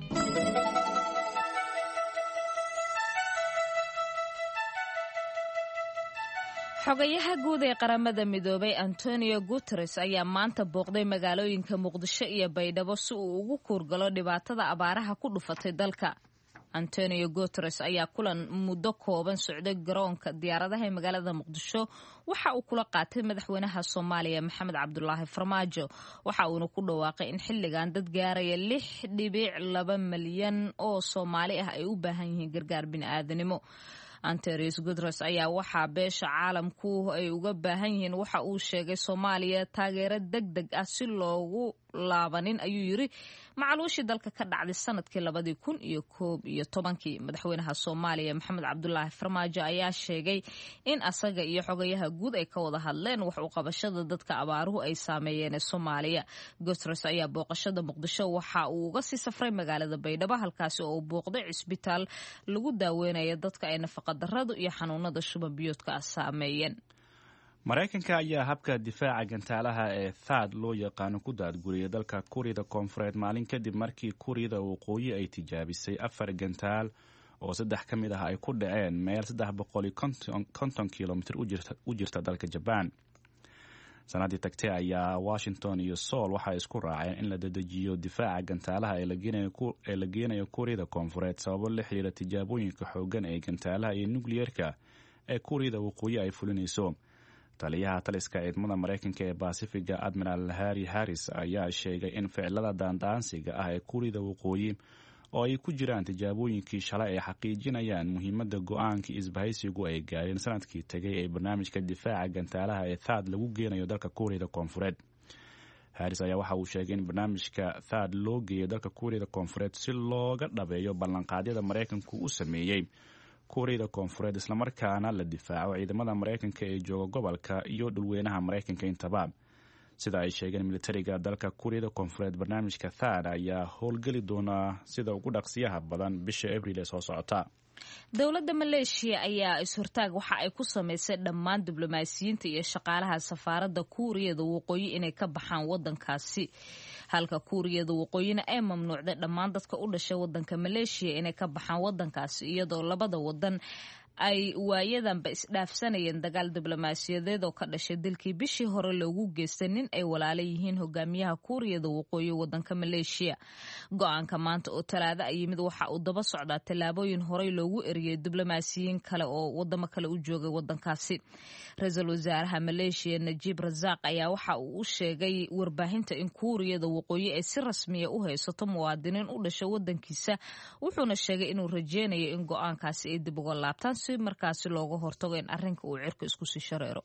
xogayaha guud ee qaramada midoobay Antonio Guterres ayaa maanta booqday magaalooyinka Muqdisho iyo Baydhabo si uu ugu kurgalo dhibaatada abaaraha ku dhufatay dalka. Antonio Guterres ayaa kulan muddo kooban socday garoonka diyaaradaha ee magaalada Muqdisho waxa uu kula qaatay madaxweynaha Soomaaliya Maxamed Cabdullaahi Farmaajo waxa uuna ku dhawaaqay in xilligan dad gaaraya 6.2 milyan oo Soomaali ah ay u baahan yihiin gargaar bini'aadanimo. Antonio Guterres ayaa waxaa beesha caalamku ay uga baahan yihiin waxa uu sheegay Soomaaliya taageero degdeg ah si loogu laabanin ayuu yiri macaluushii dalka ka dhacday sanadkii 2011 madaxweynaha Soomaaliya Maxamed Cabdullaahi Farmaajo ayaa sheegay in asaga iyo xogayaha guud ay ka wada hadleen wax u qabashada dadka abaaruhu ay saameeyeen Soomaaliya. Guterres ayaa booqashada Muqdisho waxa uu uga sii safray magaalada Baydhabo halkaas oo uu booqday cisbitaal lagu daaweynayo dadka ay nafaqadarradu iyo xanuunada shuban biyoodka saameeyeen. Mareykanka ayaa habka difaaca gantaalaha ee THAAD loo yaqaano ku daadguriyay dalka Kuuriyada Koonfureed maalin kadib markii Kuuriyada Waqooyi ay tijaabisay 4 gantaal oo 3 ka mid ah ay ku dhaceen meel 350 kilomitir u jirta dalka Japan. Sanadii tagtay ayaa Washington iyo Seoul waxay isku raaceen in la dedejiyo difaaca gantaalaha ee la geenayo Kuuriyada Koonfureed sababo la xiriira tijaabooyinka xooggan ee gantaalaha iyo nukliyeerka ee Kuuriyada Waqooyi ay fulinayso. taliyaha taliska ciidamada Mareykanka ee Pacifiga Admiral Harry Harris ayaa sheegay in ficilada daandaansiga ah ee Kuuriyada Waqooyi oo ay ku jiraan tijaabooyinkii shalay ay xaqiijinayaan muhiimadda go'aankii isbahaysigu ay gaareen sanadkii tagay ee barnaamijka difaaca gantaalaha ee THAAD lagu geenayo dalka Kuuriyada Koonfureed. Harris ayaa waxa uu sheegay in barnaamijka THAAD loo geeyo dalka Kuuriyada Koonfureed si looga dhabeeyo ballanqaadyada Mareykanku u sameeyay Kuuriyada Koonfureed isla markaana la difaaco ciidamada Mareykanka ee jooga gobolka iyo dhulweynaha Mareykanka intaba. Sida ay sheegeen militariga dalka Kuuriyada Koonfureed barnaamijka THAAD ayaa howlgeli doona sida ugu dhaqsiyaha badan bisha Abriil ee soo socota. Dowladda Maleeshiya ayaa is-hortaag waxa ay ku samaysay dhammaan diblomaasiyiinta iyo shaqaalaha safaaradda Kuuriyada Waqooyi inay ka baxaan wadankaasi halka Kuuriyada Waqooyina ay mamnuucday dhammaan dadka u dhashay wadanka Maleeshiya inay ka baxaan wadankaasi iyadoo labada wadan ay waayadanba isdhaafsanayeen dagaal diblomaasiyadeed oo ka dhashay dilkii bishii hore loogu geystay nin ay walaalo yihiin hogaamiyaha Kuuriyada Waqooyi wadanka Maleeshiya. Go'aanka maanta oo Talaado ay yimid waxa uu daba socdaa tallaabooyin horey loogu eriyay diblomaasiyiin kale oo wadamo kale u joogay wadankaasi. Ra'iisul Wasaaraha Maleeshiya Najib Razak ayaa waxa uu u sheegay warbaahinta in Kuuriyada Waqooyi ay si rasmi ah u haysato muwaadiniin u dhashay wadankiisa wuxuuna sheegay inuu rajeynayo in go'aankaasi ay dib uga laabtaan si markaasi looga hortago in arrinka uu cirka isku sii shareero.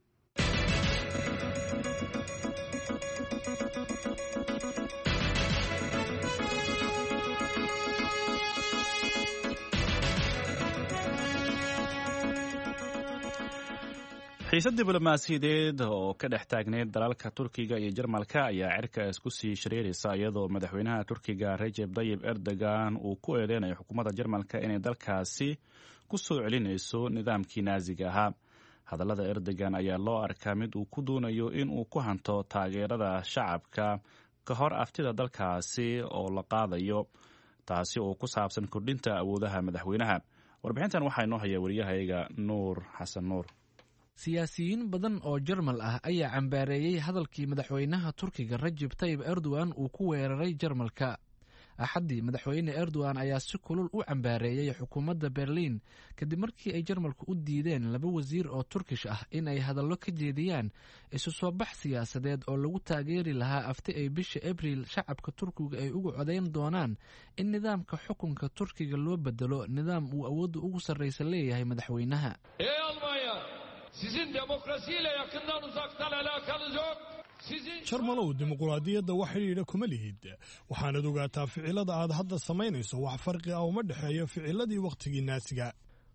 xiisad diblomaasiyadeed oo ka dhex taagneyd dalalka Turkiga iyo Jarmalka ayaa cirka isku sii shareeraysa iyadoo madaxweynaha Turkiga Recep Tayyip Erdogan uu ku eedeynayo xukuumadda Jarmalka inay dalkaasi ku soo celinayso nidaamkii Naaziga ahaa. Hadallada Erdogan ayaa loo arkaa mid uu ku doonayo in uu ku hanto taageerada shacabka ka hor aftida dalkaasi oo la qaadayo taasi oo ku saabsan kordhinta awoodaha madaxweynaha. Warbixintan waxaa inoo haya wariyahayaga Nuur Xasan Nuur. siyaasiyiin badan oo Jarmal ah ayaa cambaareeyay hadalkii madaxweynaha Turkiga Recep Tayyip Erdogan uu ku weeraray Jarmalka. Axaddii madaxweyne Erdogan ayaa si kulul u cambaareeyay xukuumadda Berlin kadib markii ay Jarmalku u diideen 2 wasiir oo Turkish ah in ay hadallo ka jeediyaan isu soo bax siyaasadeed oo lagu taageeri lahaa afti ay bisha Abriil shacabka Turkiga ay ugu codeyn doonaan in nidaamka xukunka Turkiga loo bedelo nidaam uu awoodda ugu sarreysa leeyahay madaxweynaha. Sizin demokrasiyle yakından uzaktan alakanız yok. Jarmalow dimuqraadiyadda wax xiriira kuma lihid waxaanad ogaataa ficilada aad hadda samaynayso wax farqi ah uma dhexeeyo ficiladii waqtigii Naasiga.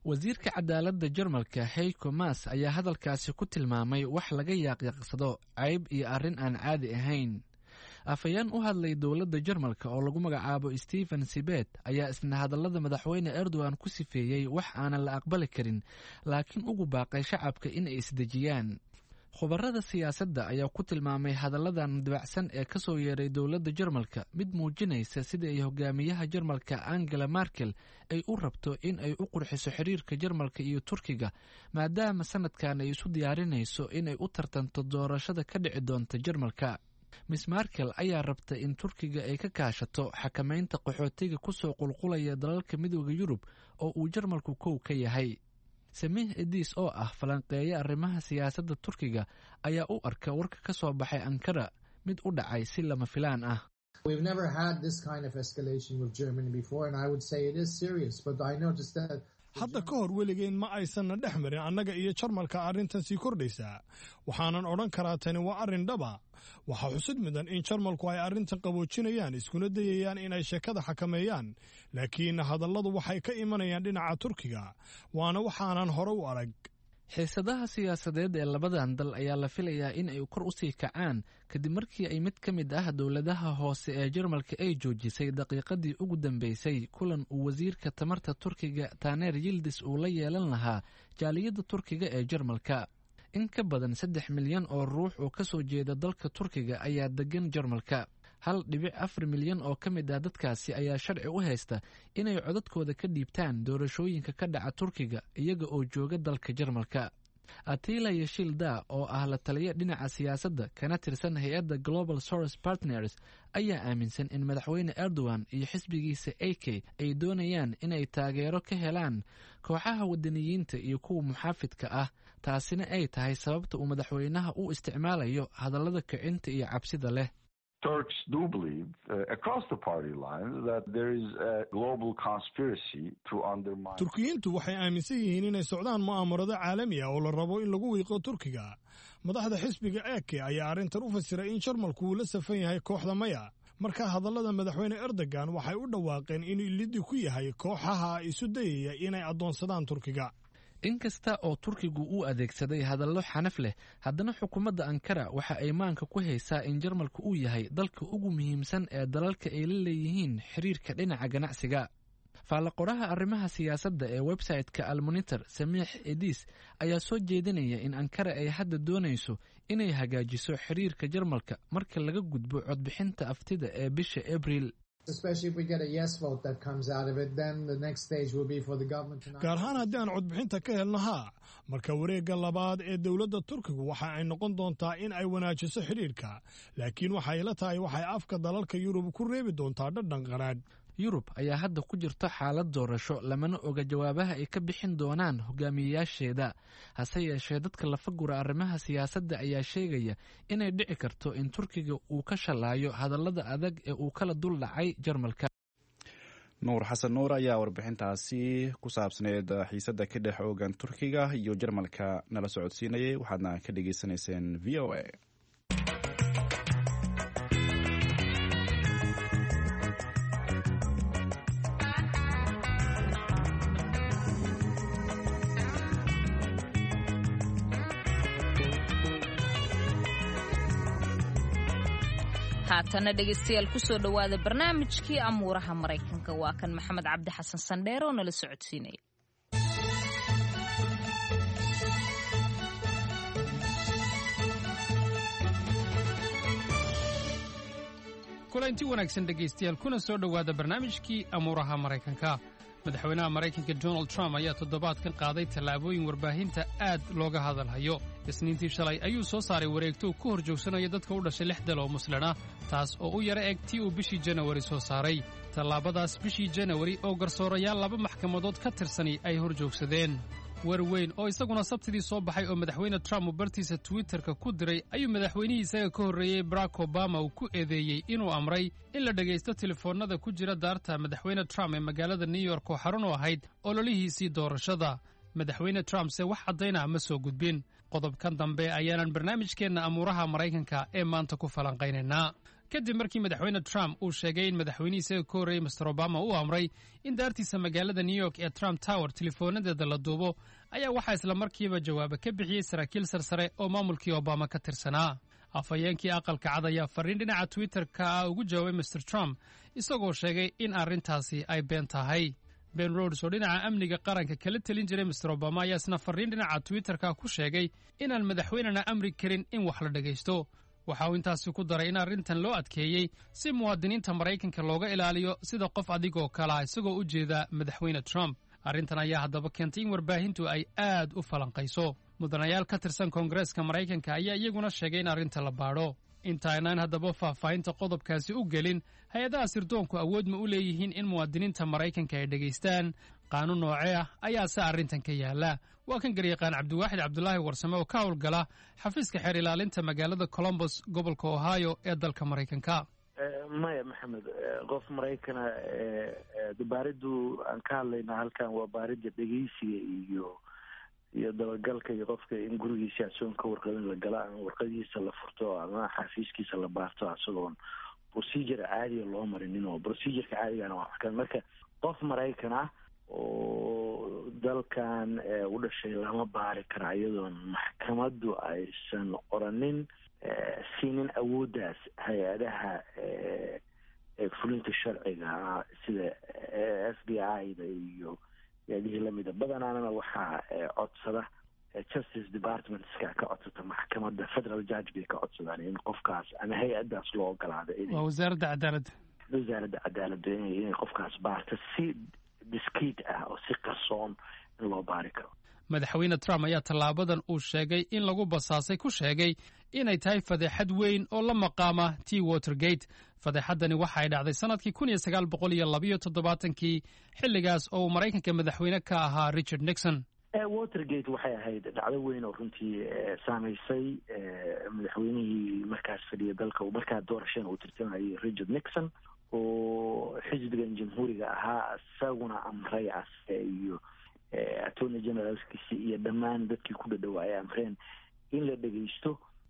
wasiirka cadaaladda jarmalka Heiko Maas ayaa hadalkaasi ku tilmaamay wax laga yaaqyaqsado cayb iyo arrin aan caadi ahayn. afhayeen u hadlay dowladda jarmalka oo lagu magacaabo Stephen Sibet ayaa isna hadallada madaxweyne Erdogan ku sifeeyey wax aanan la aqbali karin, laakiin ugu baaqay shacabka in ay isdejiyaan. khubarada siyaasadda ayaa ku tilmaamay hadalladan dabacsan ee ka soo yeeray dowladda jarmalka mid muujinaysa sida ay hogaamiyaha jarmalka Angela Merkel ay u rabto in ay u qurxiso xiriirka jarmalka iyo Turkiga, maadaama sanadkan ay isu diyaarinayso in ay u tartanto doorashada ka dhici doonta jarmalka. Miss Merkel ayaa rabta in Turkiga ay ka kaashato xakamaynta qaxootiga ku soo qulqulaya dalalka midowda Yurub oo uu jarmalku kow ka yahay. Samih Edis oo ah falanqeeya arrimaha siyaasadda Turkiga ayaa u arka warka ka soo baxay Ankara mid u dhacay si lama filaan ah. We've never had this kind of escalation with Germany before, and I would say it is serious, but I noticed that hadda ka hor weligeen ma aysanna dhex marin annaga iyo jarmalka arrintan sii kordhaysaa. waxaanan odhan karaa tani waa arrin dhaba. waxaa xusud mudan in jarmalku ay arrintan qaboojinayaan, iskuna dayayaan inay sheekada xakameeyaan, laakiin hadalladu waxay ka imanayaan dhinaca Turkiga, waana waxaanan hore u arag. xiisadaha siyaasadeed ee labadan dal ayaa la filayaa in ay kor u sii kacaan kadib markii ay mid ka mid ah dowladaha hoose ee jarmalka ay joojisay daqiiqadii ugu dambeysay kulan uu wasiirka tamarta Turkiga Taner Yildiz uu la yeelan lahaa jaaliyadda Turkiga ee jarmalka. in ka badan 3 milyan oo ruux oo ka soo jeeda dalka Turkiga ayaa degan jarmalka. 1.4 milyan oo ka mid ah dadkaasi ayaa sharci u haysta inay codadkooda ka dhiibtaan doorashooyinka ka dhaca Turkiga iyaga oo jooga dalka jarmalka. Attila Yeshilda oo ah la taliye dhinaca siyaasadda kana tirsan hay'adda Global Source Partners ayaa aaminsan in madaxweyne Erdogan iyo xisbigiisa AK ay doonayaan inay taageero ka helaan kooxaha wadaniyiinta iyo kuwa muxaafidka ah, taasina ay tahay sababta uu madaxweynaha u isticmaalayo hadallada kicinta iyo cabsida leh. Turks do believe across the party lines that there is a global conspiracy to undermine. Turkiyiintu waxay aaminsan yihiin inay socdaan mu'aamarado caalami ah oo la rabo in lagu wiiqo Turkiga. Madaxda xisbiga AK ayaa arrintan u fasiray in Jarmalku uu la safan yahay kooxda Maya. marka hadallada madaxweyne Erdogan waxay u dhawaaqeen inuu liddi ku yahay kooxaha isu dayaya inay adoonsadaan Turkiga. inkasta oo Turkigu uu adeegsaday hadallo xanaf leh, haddana xukuumadda Ankara waxa ay maanka ku haysaa in Jarmalku uu yahay dalka ugu muhiimsan ee dalalka ay la leeyihiin xiriirka dhinaca ganacsiga. faallaqoraha arrimaha siyaasadda ee website-ka Al-Monitor Samih Edis ayaa soo jeedinaya in Ankara ay hadda doonayso inay hagaajiso xiriirka Jarmalka marka laga gudbo codbixinta aftida ee bisha Abriil. Especially if we get a yes vote that comes out of it, then the next stage will be for the government to... gaar ahaan haddii aan codbixinta ka helno haa, marka wareegga labaad ee dowladda Turkigu waxa ay noqon doontaa in ay wanaajiso xiriirka, laakiin waxay la tahay waxay afka dalalka Yurub ku reebi doontaa dhadhan qaraadh. Yurub ayaa hadda ku jirta xaalad doorasho, lamana oga jawaabaha ay ka bixin doonaan hogaamiyayaasheeda. hase yeeshee dadka la fagura arrimaha siyaasadda ayaa sheegaya inay dhici karto in Turkiga uu ka shalaayo hadallada adag ee uu kala dul dhacay Jarmalka. nuur xasan nuur ayaa warbixintaasi ku saabsaneed xiisadda ka dhex oogan Turkiga iyo Jarmalka nala socodsiinayay. waxaadna ka dhageysanayseen VOA. haatana dhegaystayaal ku soo dhowaada barnaamijkii amuuraha Maraykanka. waa kan Maxamed Cabdi Xasan Sandheer oo nala socodsiinaya. kulanti wanaagsan dhegaystayaal, kuna soo dhowaada barnaamijkii amuuraha Maraykanka. madaxweynaha Maraykanka Donald Trump ayaa toddobaadkan qaaday tallaabooyin warbaahinta aad looga hadalhayo. Isniintii shalay ayuu soo saaray wareegto uu ku hor joogsanayo dadka u dhashay 6 dal oo Muslim ah, taas oo u yara eg tii uu bishii January soo saaray. tallaabadaas bishii January oo garsoorayaal 2 maxkamadood ka tirsani ay hor joogsadeen. war weyn oo isaguna sabtidii soo baxay oo madaxweyne Trump uu bartiisa Twitterka ku diray ayuu madaxweynihii isaga ka horreeyey Barack Obama uu ku eedeeyey inuu amray in la dhagaysto telefoonnada ku jira daarta madaxweyne Trump ee magaalada New York oo xarun u ahayd ololihiisii doorashada. madaxweyne Trump se wax cadayna ma soo gudbin. qodobkan dambe ayaanan barnaamijkeenna amuuraha Maraykanka ee maanta ku falanqaynaynaa. kadib markii madaxweyne trump uu sheegay in madaxweynihii isaga ka horreeyey master obama uu amray in daartiisa magaalada new york ee trump tower telefoonadeeda la duubo ayaa waxaa isla markiiba jawaaba ka bixiyey saraakiil sarsare oo maamulkii obama ka tirsanaa afhayeenkii aqalka cad ayaa fariin dhinaca twitter-ka ah ugu jawaabay master trump isagoo sheegay in arrintaasi ay been tahay ben rods oo dhinaca amniga qaranka kala telin jiray master obama ayaa isna fariin dhinaca twitter-ka ku sheegay inaan madaxweynena amri karin in wax la dhegaysto waxa uu intaasi ku daray in arrintan loo adkeeyey si muwaadiniinta maraykanka looga ilaaliyo sida qof adigoo kalea isagoo u jeeda madaxweyne trump arrintan ayaa haddaba keentay in warbaahintu ay aad u falanqayso mudanayaal ka tirsan koongareeska maraykanka ayaa iyaguna sheegay in arrinta la baadho intaynaan haddaba faahfaahinta qodobkaasi u gelin hay-adaha sirdoonku awood ma u leeyihiin in muwaadiniinta maraykanka ay dhegaystaan qaanuun noocee ah ayaase arrintan ka yaala waa kan garyaqaan cabdiwaaxid cabdulaahi warsame oo ka howlgala xafiiska xeer ilaalinta magaalada colombos gobolka ohio ee dalka maraykanka maya maxamed qof maraykana baariddu aan ka hadlaynaa halkan waa baaridda dhegeysiga iyo dabagalka iyo qofka in gurigiisa asoon ka warqabin la gala ama warqadiisa la furto ama xafiiskiisa la baarto asagoon procedure caadiga loo marinin oo procedureka caadigana waa kan marka qof maraykan ah oo dalkan u dhashay lama baari kara iyadoon maxkamaddu aysan oranin siinin awooddaas hay-adaha fulinta sharciga sida f b i-da iyo yaadihii lamida badanaanana waxaa codsada justice departmentska ka codsata maxkamadda federal judge bay ka codsadaan in qofkaas ama hay-addaas loo ogolaado waa wasaaradda cadaaladda inay qofkaas baarta si discreet ah oo si qarsoon in loo baari karo madaxweyne trump ayaa tallaabadan uu sheegay in lagu basaasay ku sheegay inay tahay fadeexad weyn oo la maqaama t watergate fadeexaddani waxa ay dhacday sannadkii 1972 xilligaas oo uu maraykanka madaxweyne ka ahaa richard nixon watergate waxay ahayd dhacdo weyn oo runtii saamaysay madaxweynihii markaas fadhiya dalka markaa doorasheen uu tirtamayay richard nixon oo xisbigan jamhuuriga ahaa isaguna amray iyo attorney generalskiisi iyo dhammaan dadkii ku dhadhowa ay amreen in la dhegaysto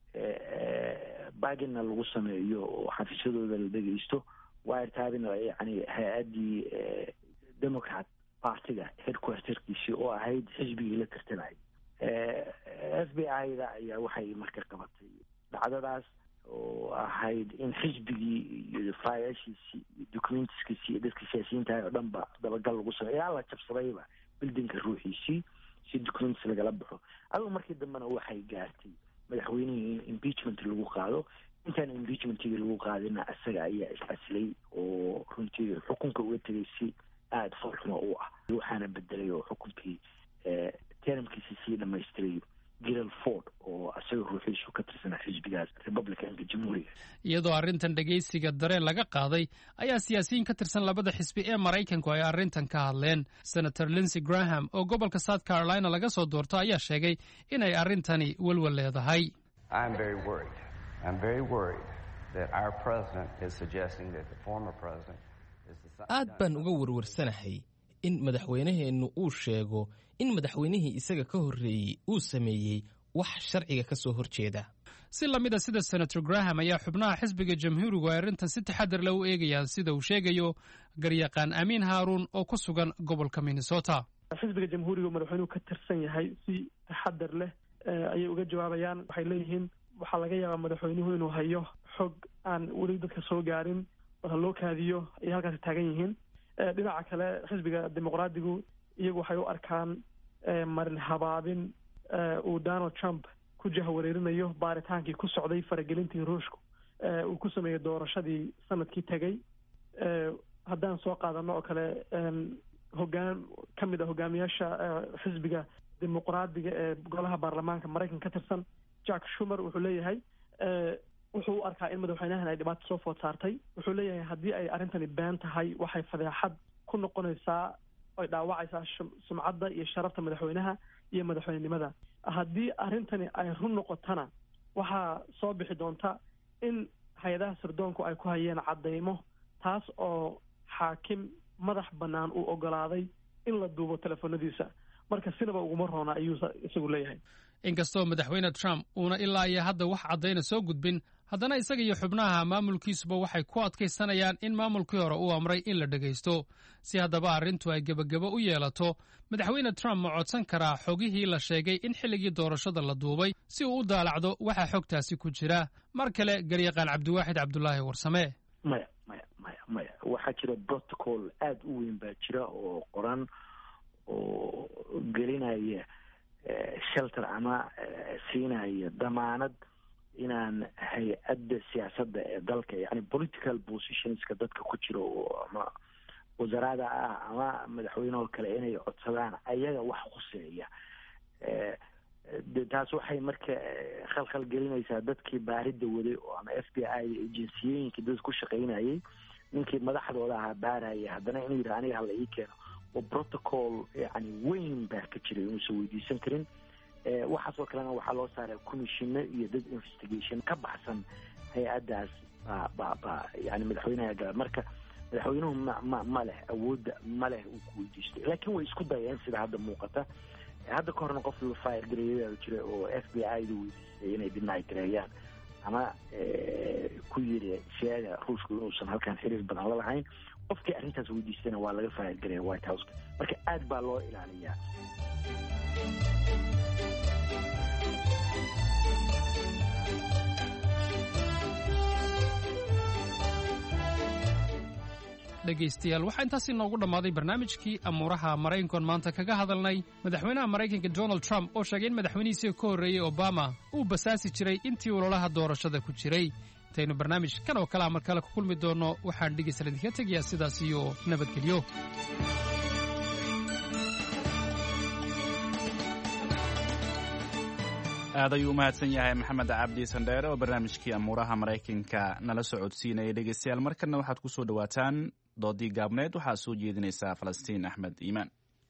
bagina lagu sameeyo oo xafiisyadooda la dhegaysto wiretaabina yani hay-addii democrat partiga headquarterkiisii oo ahayd xisbigii la tirtanayay f b i-da ayaa waxay marka qabatay dhacdadaas oo ahayd in xisbigii iyo faayaashiisii iyo documentiskiisii iyo dadka siyaasiyiintahay oo dhan ba dabagal lagu sameeyo ilaa la jabsadayba bildinka ruuxiisii si documents lagala baxo adigu markii dambena waxay gaartay madaxweynihii in impeachment lagu qaado intaan impeachmentigii lagu qaadina isaga ayaa iscasilay oo runtii xukunka uga tegay si aada foolxumo u ah waxaana bedelay oo xukunkii termkiisii sii dhamaystiray Gerald Ford oo asaga ruuxiisu ka tirsanaa xisbigaas Republicanka Jamhuuriga iyadoo arrintan dhegaysiga dareen laga qaaday ayaa siyaasiyiin ka tirsan labada xisbi ee Maraykanku ay arrintan ka hadleen Senator Lindsey Graham oo gobolka South Carolina laga soo doorto ayaa sheegay inay arrintani walwal leedahay I'm very worried that our president is suggesting that the former president aad baan uga warwarsanahay in madaxweynaheennu uu sheego in madaxweynihii isaga ka horreeyey uu sameeyey wax sharciga ka soo horjeeda si lamida sida Senator Graham ayaa xubnaha xisbiga jamhuurigu ay arrintan si taxadar leh u eegayaan sida uu sheegayo garyaqaan Amiin Haaruun oo ku sugan gobolka Minnesota xisbiga jamhuurigu madaxweynuhu ka tirsan yahay si taxadar leh ayay uga jawaabayaan waxay leeyihiin waxaa laga yaabaa madaxweynuhu inuu hayo xog aan weli dadka soo gaarin oo loo kaadiyo ay halkaas taagan yihiin dhinaca kale xisbiga dimuqraadigu iyagu waxay u arkaan marin habaabin uu Donald Trump ku jahwareerinayo baaritaankii ku socday faragelintii ruushku uu ku sameeyay doorashadii sanadkii tagay haddaan soo qaadano oo kale hoggaan ka mid ah hogaamiyaasha xisbiga dimuqraadiga ee golaha baarlamaanka Maraykanka ka tirsan Jack Schumer wuxuu leeyahay wuxuu u arkaa in madaxweynahan ay dhibaato soo food saartay wuxuu leeyahay haddii ay arrintani been tahay waxay fadeexad ku noqonaysaa ay dhaawacaysaa sumcadda iyo sharafta madaxweynaha iyo madaxweynenimada haddii arrintani ay run noqotana waxaa soo bixi doonta in hay-adaha sirdoonku ay ku hayeen caddaymo taas oo xaakim madax bannaan uu ogolaaday in la duubo telefoonadiisa marka sinaba uguma roona ayuu isagu leeyahay inkastoo madaxweyne Trump uuna ilaa iyo hadda wax caddayna soo gudbin haddana isaga iyo xubnaha maamulkiisuba waxay ku adkaysanayaan in maamulkii hore uu amray in la dhegaysto si haddaba arrintu ay gebagebo u yeelato madaxweyne Trump ma codsan karaa xogihii la sheegay in xilligii doorashada la duubay si uu u daalacdo waxa xogtaasi ku jira mar kale garyaqaan cabdiwaaxid cabdulaahi warsame maya waxaa jira protocol aada u weyn baa jira oo qoran oo gelinaya shelter ama siinaya damaanad inaan hay-adda siyaasadda ee dalka yani political positionska dadka ku jira oo ama wasaarada ah ama madaxweynehoo kale inay codsadaan ayaga wax khuseeya taas waxay marka khalkhal gelinaysaa dadkii baaridda waday oo ama f b i agenciyooyinkii dad ku shaqaynayay ninkii madaxdooda ahaa baaraya haddana inuu yidhaha aniga hala ii keeno oo protocol yani weyn baa ka jiray inuusan weydiisan karin waxaasoo kalena waxaa loo saaray commissiono iyo dad investigation ka baxsan hay-addaas ba yani madaxweynaha gala marka madaxweynuhu ma leh awoodda ma leh uu ku weydiistay laakiin way isku dayeen sida hadda muuqata hadda ka horna qof la fire gareeyaa jira oo f b i da weydiistay inay deny gareeyaan ama ku yiri sheega ruushku inuusan halkan xiriir badan la lahayn qofkii arrintaas weydiistayna waa laga fire gareeya white house marka aad baa loo ilaaliyaa dhegaystayaal waxaa intaasi noogu dhammaaday barnaamijkii amuuraha maraykankoon maanta kaga hadalnay madaxweynaha maraykanka donald trump oo sheegay in madaxweynihiisii ka horreeyey obama uu basaasi jiray intii ololaha doorashada ku jiray intaynu barnaamij kan oo kalea mar kale ku kulmi doonno waxaan dhegaysta idinka tegayaa sidaas iyo nabadgelyo aad ayuu u mahadsan yahay maxamed cabdi sandheere oo barnaamijkii amuuraha maraykanka nala socodsiinaya dhegaystayaal markana waxaad ku soo dhowaataan doodii gaabneed waxaa soo jeedinaysaa falastiin axmed iimaan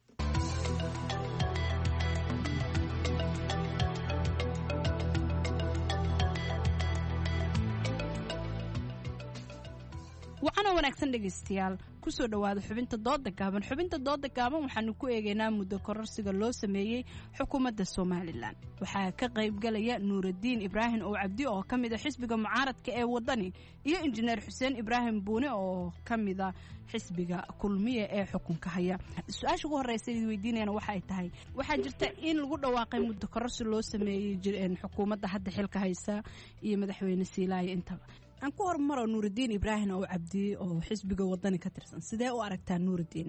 waxaana wanaagsan dhegaystayaal kusoo dhawaada xubinta dooda gaaban xubinta dooda gaaban waxaanu ku eegaynaa muddo kororsiga loo sameeyey xukuumadda somalilan waxaa ka qaybgalaya nuuraddiin ibraahim oo cabdi oo ka mid a xisbiga mucaaradka ee wadani iyo injineer xuseen ibraahim buune oo ka mid a xisbiga kulmiye ee xukunka haya su-aasha ugu horreysa id weydiinayana waxa ay tahay waxaa jirta in lagu dhawaaqay muddo kororsi loo sameeyey xukuumadda hadda xilka haysa iyo madaxweyne siilaayo intaba aan ku hormaro nuuraddiin ibraahim oo cabdi oo xisbiga wadani ka tirsan sidee u aragtaa nuuraddiin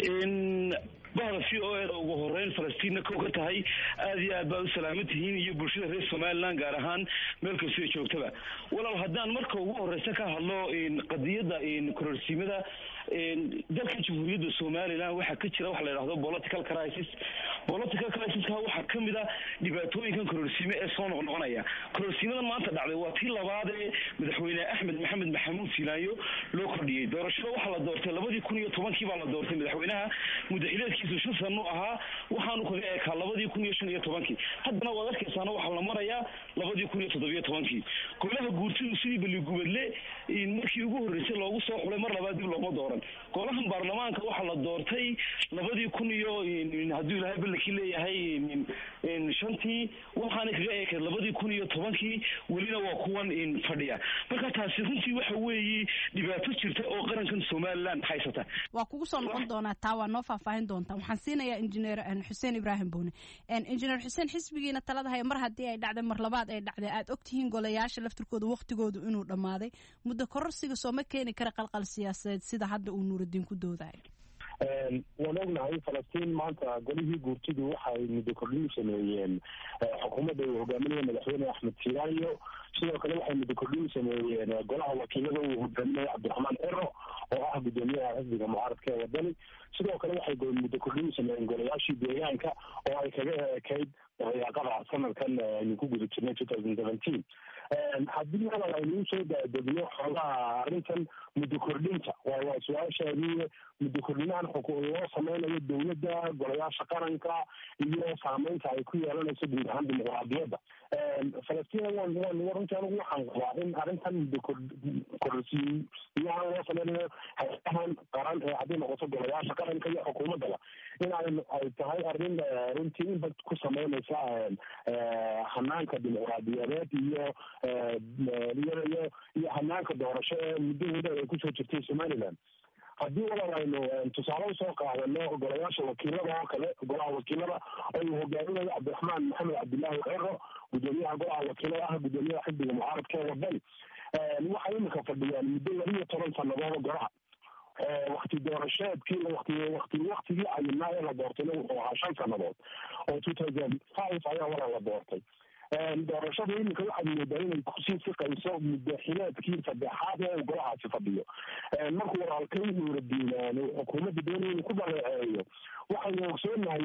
bahda v o a ugu horeyn falastiinna kow ka tahay aad iyo aad baad u salaaman tihiin iyo bulshada reer somalilan gaar ahaan meel kastoo joogtaba walaal haddaan marka ugu horeysa ka hadlo qadiyadda kororsiimada dalka jamhuuriyadda somalilan waxaa ka jira waxa la yidhahdo political crisis waxaa ka mid a dhibaatooyinkan kororsiime ee soo noqnoqonaya kororsiimadan maanta dhacday waa tii labaad ee madaxweyne axmed maxamed maxamuud silaayo loo kordhiyey doorashada waxaa la doortay 2010 baa la doortay madaxweynaha mudaxileedkiisu 5 sano ahaa waxaanu kaga eekaa 2015 haddana waad arkaysaana waxaa la marayaa 2017 golaha guurtidu sidii baligubeedle markii ugu horreysay loogu soo xulay mar labaad dib looma dooran golahan baarlamaanka waxaa la doortay 2000 hadduu ilaahay balakii leeyahay 5 waxaana kaga eekay 2010 welina waa kuwan fadhiya marka taasi runtii waxa weeye dhibaato jirta oo qarankan somaliland haysata waa kugu soo noqon doonaa taa waa noo faahfaahin doontaa waxaan siinayaa injineer xuseen ibraahim buune injineer xuseen xisbigiina talada haya mar haddii ay dhacday mar labaad ay dhacday aad ogtihiin golayaasha laftirkooda waqtigoodu inuu dhammaaday muddo kororsiga soo ma keeni kara qalqal siyaasadeed sida hadda uu nuuraddiin ku doodayo waan ognahay falastiin maanta golihii guurtidu waxay muddo kordhin sameeyeen xukuumadda uu hogaaminaya madaxweyne axmed silaayo sidoo kale waxay muddo kordhin sameeyeen golaha wakiilada uu hogaaminaya cabdiraxmaan cero oo ah gudoomiyaha xisbiga mucaaradka ee wadani sidoo kale waxay muddo kordhin sameeyeen golayaashii deegaanka oo ay kaga ekayd dayaaqada sanadkan aynu ku guda jirnay 2017 haddii hadal aynuu soo daadegno xoogaha arrintan muddo kordhinta waa su-aashaadii muddo kordhinahan loo sameynayo dowladda golayaasha qaranka iyo saameynta ay ku yeelanayso guud ahaan dimuqraadiyadda falastiin runtii anigu waxaan qabaa in arrintan kororsiiyahan loo sameynayo hay-adahan qaran ee hadday noqoto golayaasha qaranka iyo xukuumaddaba in ay tahay arrin runtii inbad ku sameynaysa hanaanka dimuqraadiyadeed iyo hanaanka doorasho ee muddahooda ay kusoo jirtay somaliland. haddii walaal aynu tusaale usoo qaadano golayaasha wakiilada oo kale, golaha wakiilada oo uu hogaaminayo cabdiraxmaan maxamed cabdilaahi cero, gudoomiyaha golaha wakiilada ah gudoomiyaha xisbiga mucaaradka ee wadani, waxay imika fadhiyaan muddo 12 sannadood golaha. wakti doorasheedkii waktigii ayinaa ee la doortayna wuxuu ahaa 5 sannadood oo 2005 ayaa walaal la doortay. doorashada iminka waxaad moodaa inay kusii siqayso muddaxileedkii saddexaad ee golahaasi fadhiyo. markuu walaalkay nuuradiin xukuumadda doonaya inuu ku dhaleeceeyo, waxaynu ogsoonahay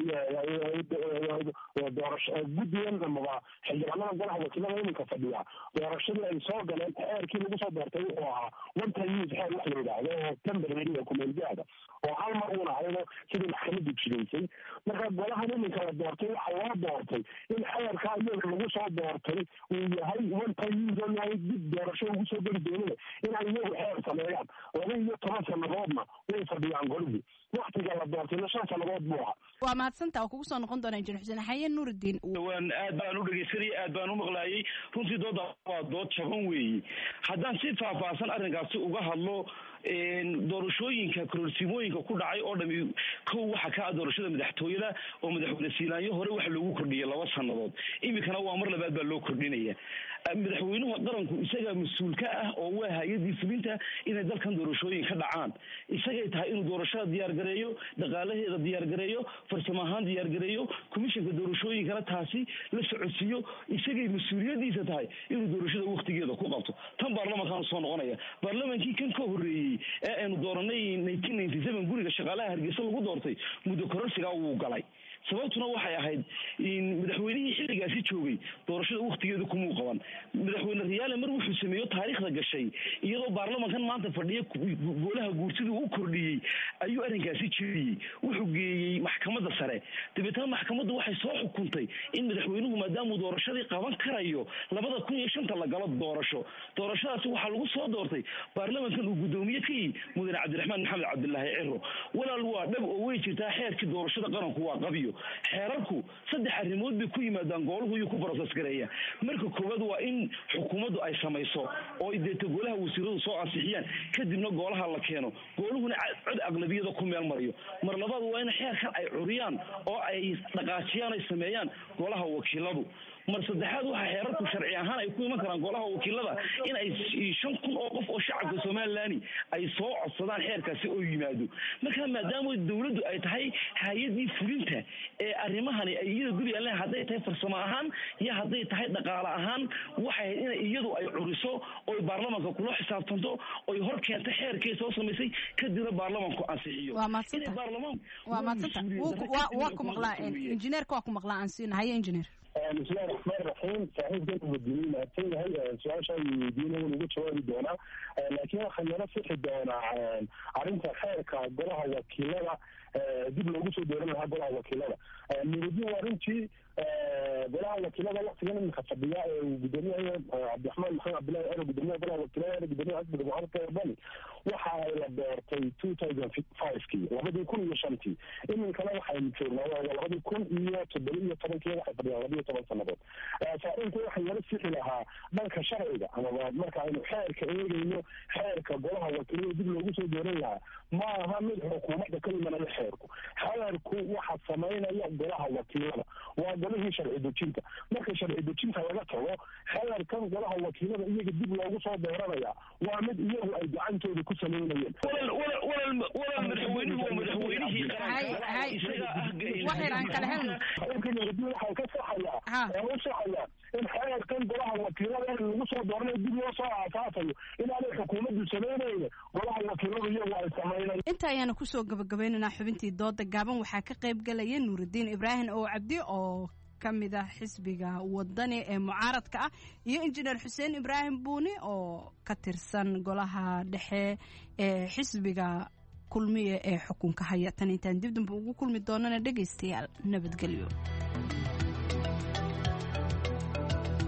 guddigan amaba xildhibaanada golaha wakiilada iminka fadhiya doorashadii ay soo galeen xeerkii lagu soo doortay wuxuu ahaa one-time-use xeer wax la yidhaahdo oo temporary ee kumeelgaada oo hal mar uun ahaydo sidii maxkamaddu jidaysay. marka golahan iminka la doortay waxaa loo doortay in xeerkaa iyaga lagu soo doortay uu yahay one-time-use oo yahay dib doorasho ugu soo geli doonida inay iyagu xeer sameeyaan. 12 sannadoodna way fadhiyaan golihii, waktiga la doortayna 5 sannadood buu ahaa. waa mahadsantaa oo kugu soo noqon doona injineer xuseen xaye nuurudiin. waan aad baan u dhegeysanayay, aad baan u maqlaayay. runtii dooda waa dood jaban weeye. haddaan si faahfaahsan arrinkaasi uga hadlo, doorashooyinka kororsimooyinka ku dhacay oo dhami kow waxa ka doorashada madaxtooyada oo madaxweyne Siilaanyo hore waxa loogu kordhiyay 2 sannadood, imikana waa mar labaad baa loo kordhinaya. madaxweynuhu qaranku isaga mas'uul ka ah oo waa hay'adii fulinta inay dalkan doorashooyin ka dhacaan. isagay tahay inuu doorashada diyaar gareeyo, dhaqaalaheeda diyaar gareeyo, farsamo ahaan diyaar gareeyo, komishanka doorashooyinkana taasi la socodsiiyo. isagay mas'uuliyadiisa tahay inuu doorashada waqtigeeda ku qabto. tan baarlamaanka soo noqonaya, baarlamaankii kan ka horeeyay ee aynu dooranay 1997 guriga shaqaalaha Hargeysa lagu doortay muddo kororsiga uu galay. sababtuna waxay ahayd in madaxweynihii xilligaasi joogay doorashada waqtigeeda kuma qaban. madaxweyne Riyaale mar wuxuu sameeyo taariikhda gashay iyadoo baarlamaankan maanta fadhiya golaha guurtida uu kordhiyay ayuu arrinkaasi jiriyay, wuxuu geeyay maxkamadda sare. dabeetana maxkamaddu waxay soo xukuntay in madaxweynuhu maadaama uu doorashadii qaban karayo 2005 la galo doorashadaasi waxaa lagu soo doortay baarlamaankan uu gudoomiye ka yahay mudane cabdiraxmaan maxamed cabdilaahi cero. walaal waa dhab oo way jirtaa xeerkii doorashada qaranku waa qabiyo. xeerarku 3 arrimood bay ku yimaadaan gooluhu iyo ku process gareeya. marka koowaad waa in xukuumaddu ay samayso oo ideeta golaha wasiiradu soo ansixiyaan, kadibna golaha la keeno, gooluhuna cod aqlabiyada ku meel mariyo. mar labaad waa in xeerkan ay curiyaan oo ay dhaqaajiyaan ay sameeyaan golaha wakiiladu. mar saddexaad waxa xeerarku sharci ahaan ay ku iman karaan golaha wakiilada in ay 5,000 oo qof oo shacabka Soomaaliland ay soo codsadaan xeerkaasi oo yimaado. marka maadaama dawladdu ay tahay hay'adii fulinta ee arrimahani ay iyadu gudiyaan hadday tahay farsamo ahaan iyo hadday tahay dhaqaale ahaan, waxay in iyadu ay curiso oo baarlamaanka kula xisaabtanto oo hor keento xeerkii soo sameysay kadibna baarlamaanku ansixiyo. waa madsanta waa ku maqlaa injineerka, waa ku maqlaa aan siinahay injineer. بسم الله الرحمن الرحيم. صحيح جدا مدينين أتين هاي سؤال شيء دينه ونقول شوية دونا، لكن خلينا نفتح دونا عرفت خير كجرها وكيلة دي بنقول دونا هذا جرها وكيلة نريد ورنتي جرها وكيلة وقت جانا من خطبية وجدني عبد الرحمن محمد عبد الله أنا جدني جرها وكيلة أنا جدني عبد المعارض كيرباني وحاول بدرتي 2005 كي وبدي يكون يشانتي إن كلام حيمشون وبدي يكون تبدي طبعا كي واحد بدي 10 sannadood. faa'iidada waxay yara sixi lahaa dhanka sharciga ama marka aynu xeerka eegayno xeerka golaha wakiilada dib loogu soo dooran lahaa ma aha mid xukuumadda ka imanaya xeerku waxa samaynaya golaha wakiilada waa golihii sharci dejinta. marka sharci dejinta laga tago xeerkan golaha wakiilada iyaga dib loogu soo dooranaya waa mid iyagu ay gacantooda ku samaynayeen. madaxweynuhu waa madaxweynihii waxay ka saxaya in xeerkan golaha wakiilada lagu soo dooranayo dib loo soo aasaasayo inaanay xukuumaddu samaynaynin, golaha wakiiladu iyagu ay samaynayeen. inta ayaana kusoo gabagabaynaynaa xubintii dooda gaaban. waxaa ka qayb galaya nuurudiin ibraahim oo cabdi oo ka mid ah xisbiga wadani ee mucaaradka ah iyo injineer xuseen ibraahim buuni oo ka tirsan golaha dhexe ee xisbiga kulmiye ee xukunka haya. tan intaan dib dambe ugu kulmi doonana dhegaystayaal nabadgelyo.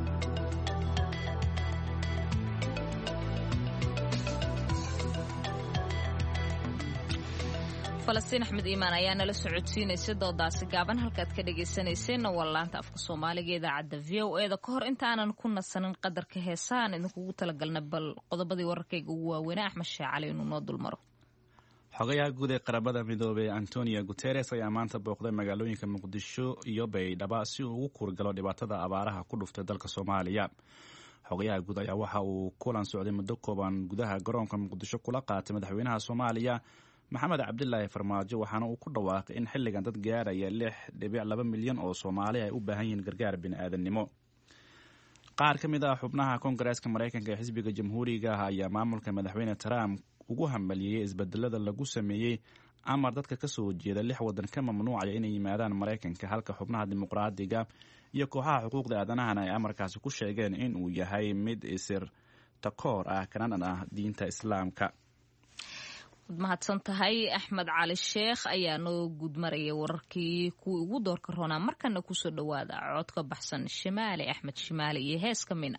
falastiin axmed iimaan ayaa nala socodsiinaysa doodaasi gaaban halkaad ka dhegaysanayseena waa laanta afka soomaaliga idaacadda v o eda ka hor intaanan ku nasanin qadarka heesahan idinkugu talagalna bal qodobadii wararkayga ugu waaweynaa axmed sheekh cali inuu noo dulmaro. xogayaha guud ee qaramada midoobey antonio guteres ayaa maanta booqday magaalooyinka muqdisho iyo baydhabo si uu ugu kuurgalo dhibaatada abaaraha ku dhuftay dalka soomaaliya. xogayaha guud ayaa waxa uu kulan socday muddo kooban gudaha garoonka muqdisho kula qaatay madaxweynaha soomaaliya maxamed cabdilaahi farmaajo, waxaana uu ku dhawaaqay in xilligan dad gaaraya 6.2 milyan oo Soomaali ay u baahan yihiin gargaar bini'aadanimo. qaar ka mid ah xubnaha Koongareeska Mareykanka ee xisbiga Jamhuuriga ayaa maamulka madaxweyne Trump ugu hambaliyay isbedelada lagu sameeyay amar dadka ka soo jeeda 6 wadan ka mamnuucaya inay yimaadaan Mareykanka, halka xubnaha dimuqraadiga iyo kooxaha xuquuqda aadanaha ay amarkaasi ku sheegeen in uu yahay mid isir takoor ah kana ah diinta Islaamka. mahadsan tahay Axmed Cali Sheekh ayaa noo gudmaraya wararkii kuwii ugu doorka roonaa. markana kusoo dhawaada codka baxsan Shimaali Axmed Shimaali iyo heeska Mina.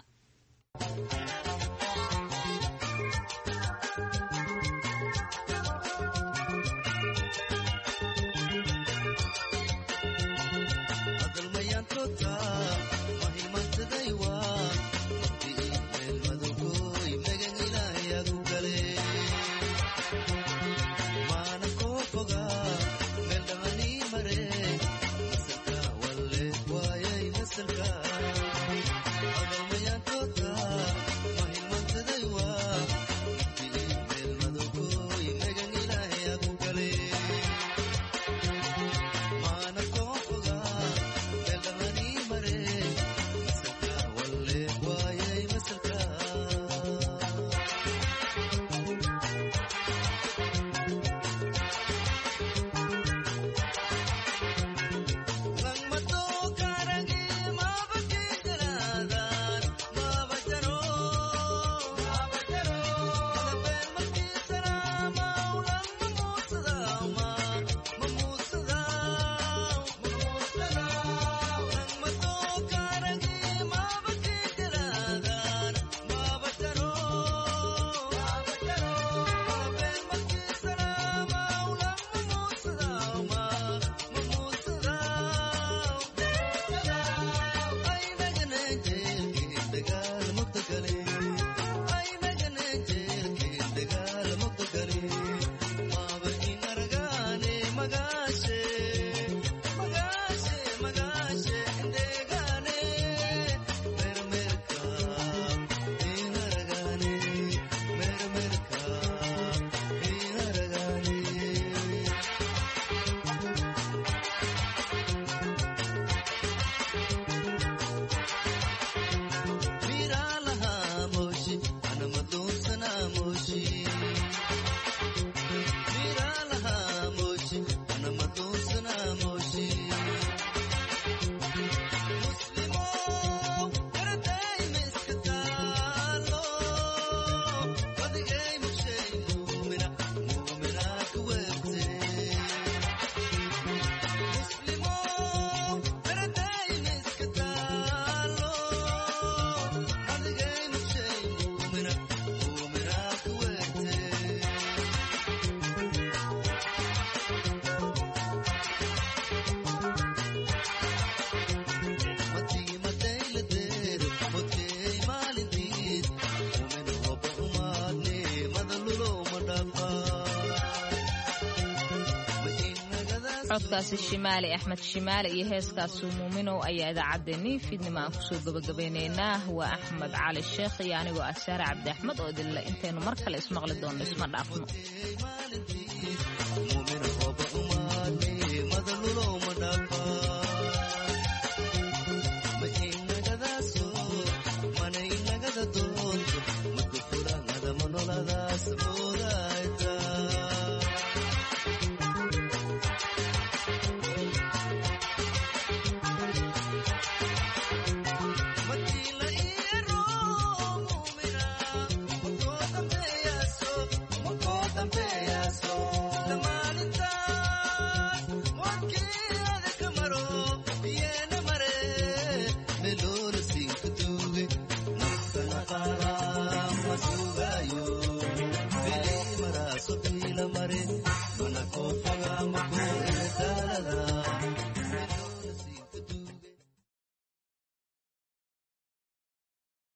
codkaasi Shimaali Axmed Shimaali iyo heeskaasi Muuminow ayaa idaacaddeenii fiidnimo aan kusoo gabagabaynaynaa. waa Axmed Cali Sheekh iyo anigoo ah Saare Cabdi Axmed oo idinle intaynu mar kale ismaqli doonno isma dhaafno.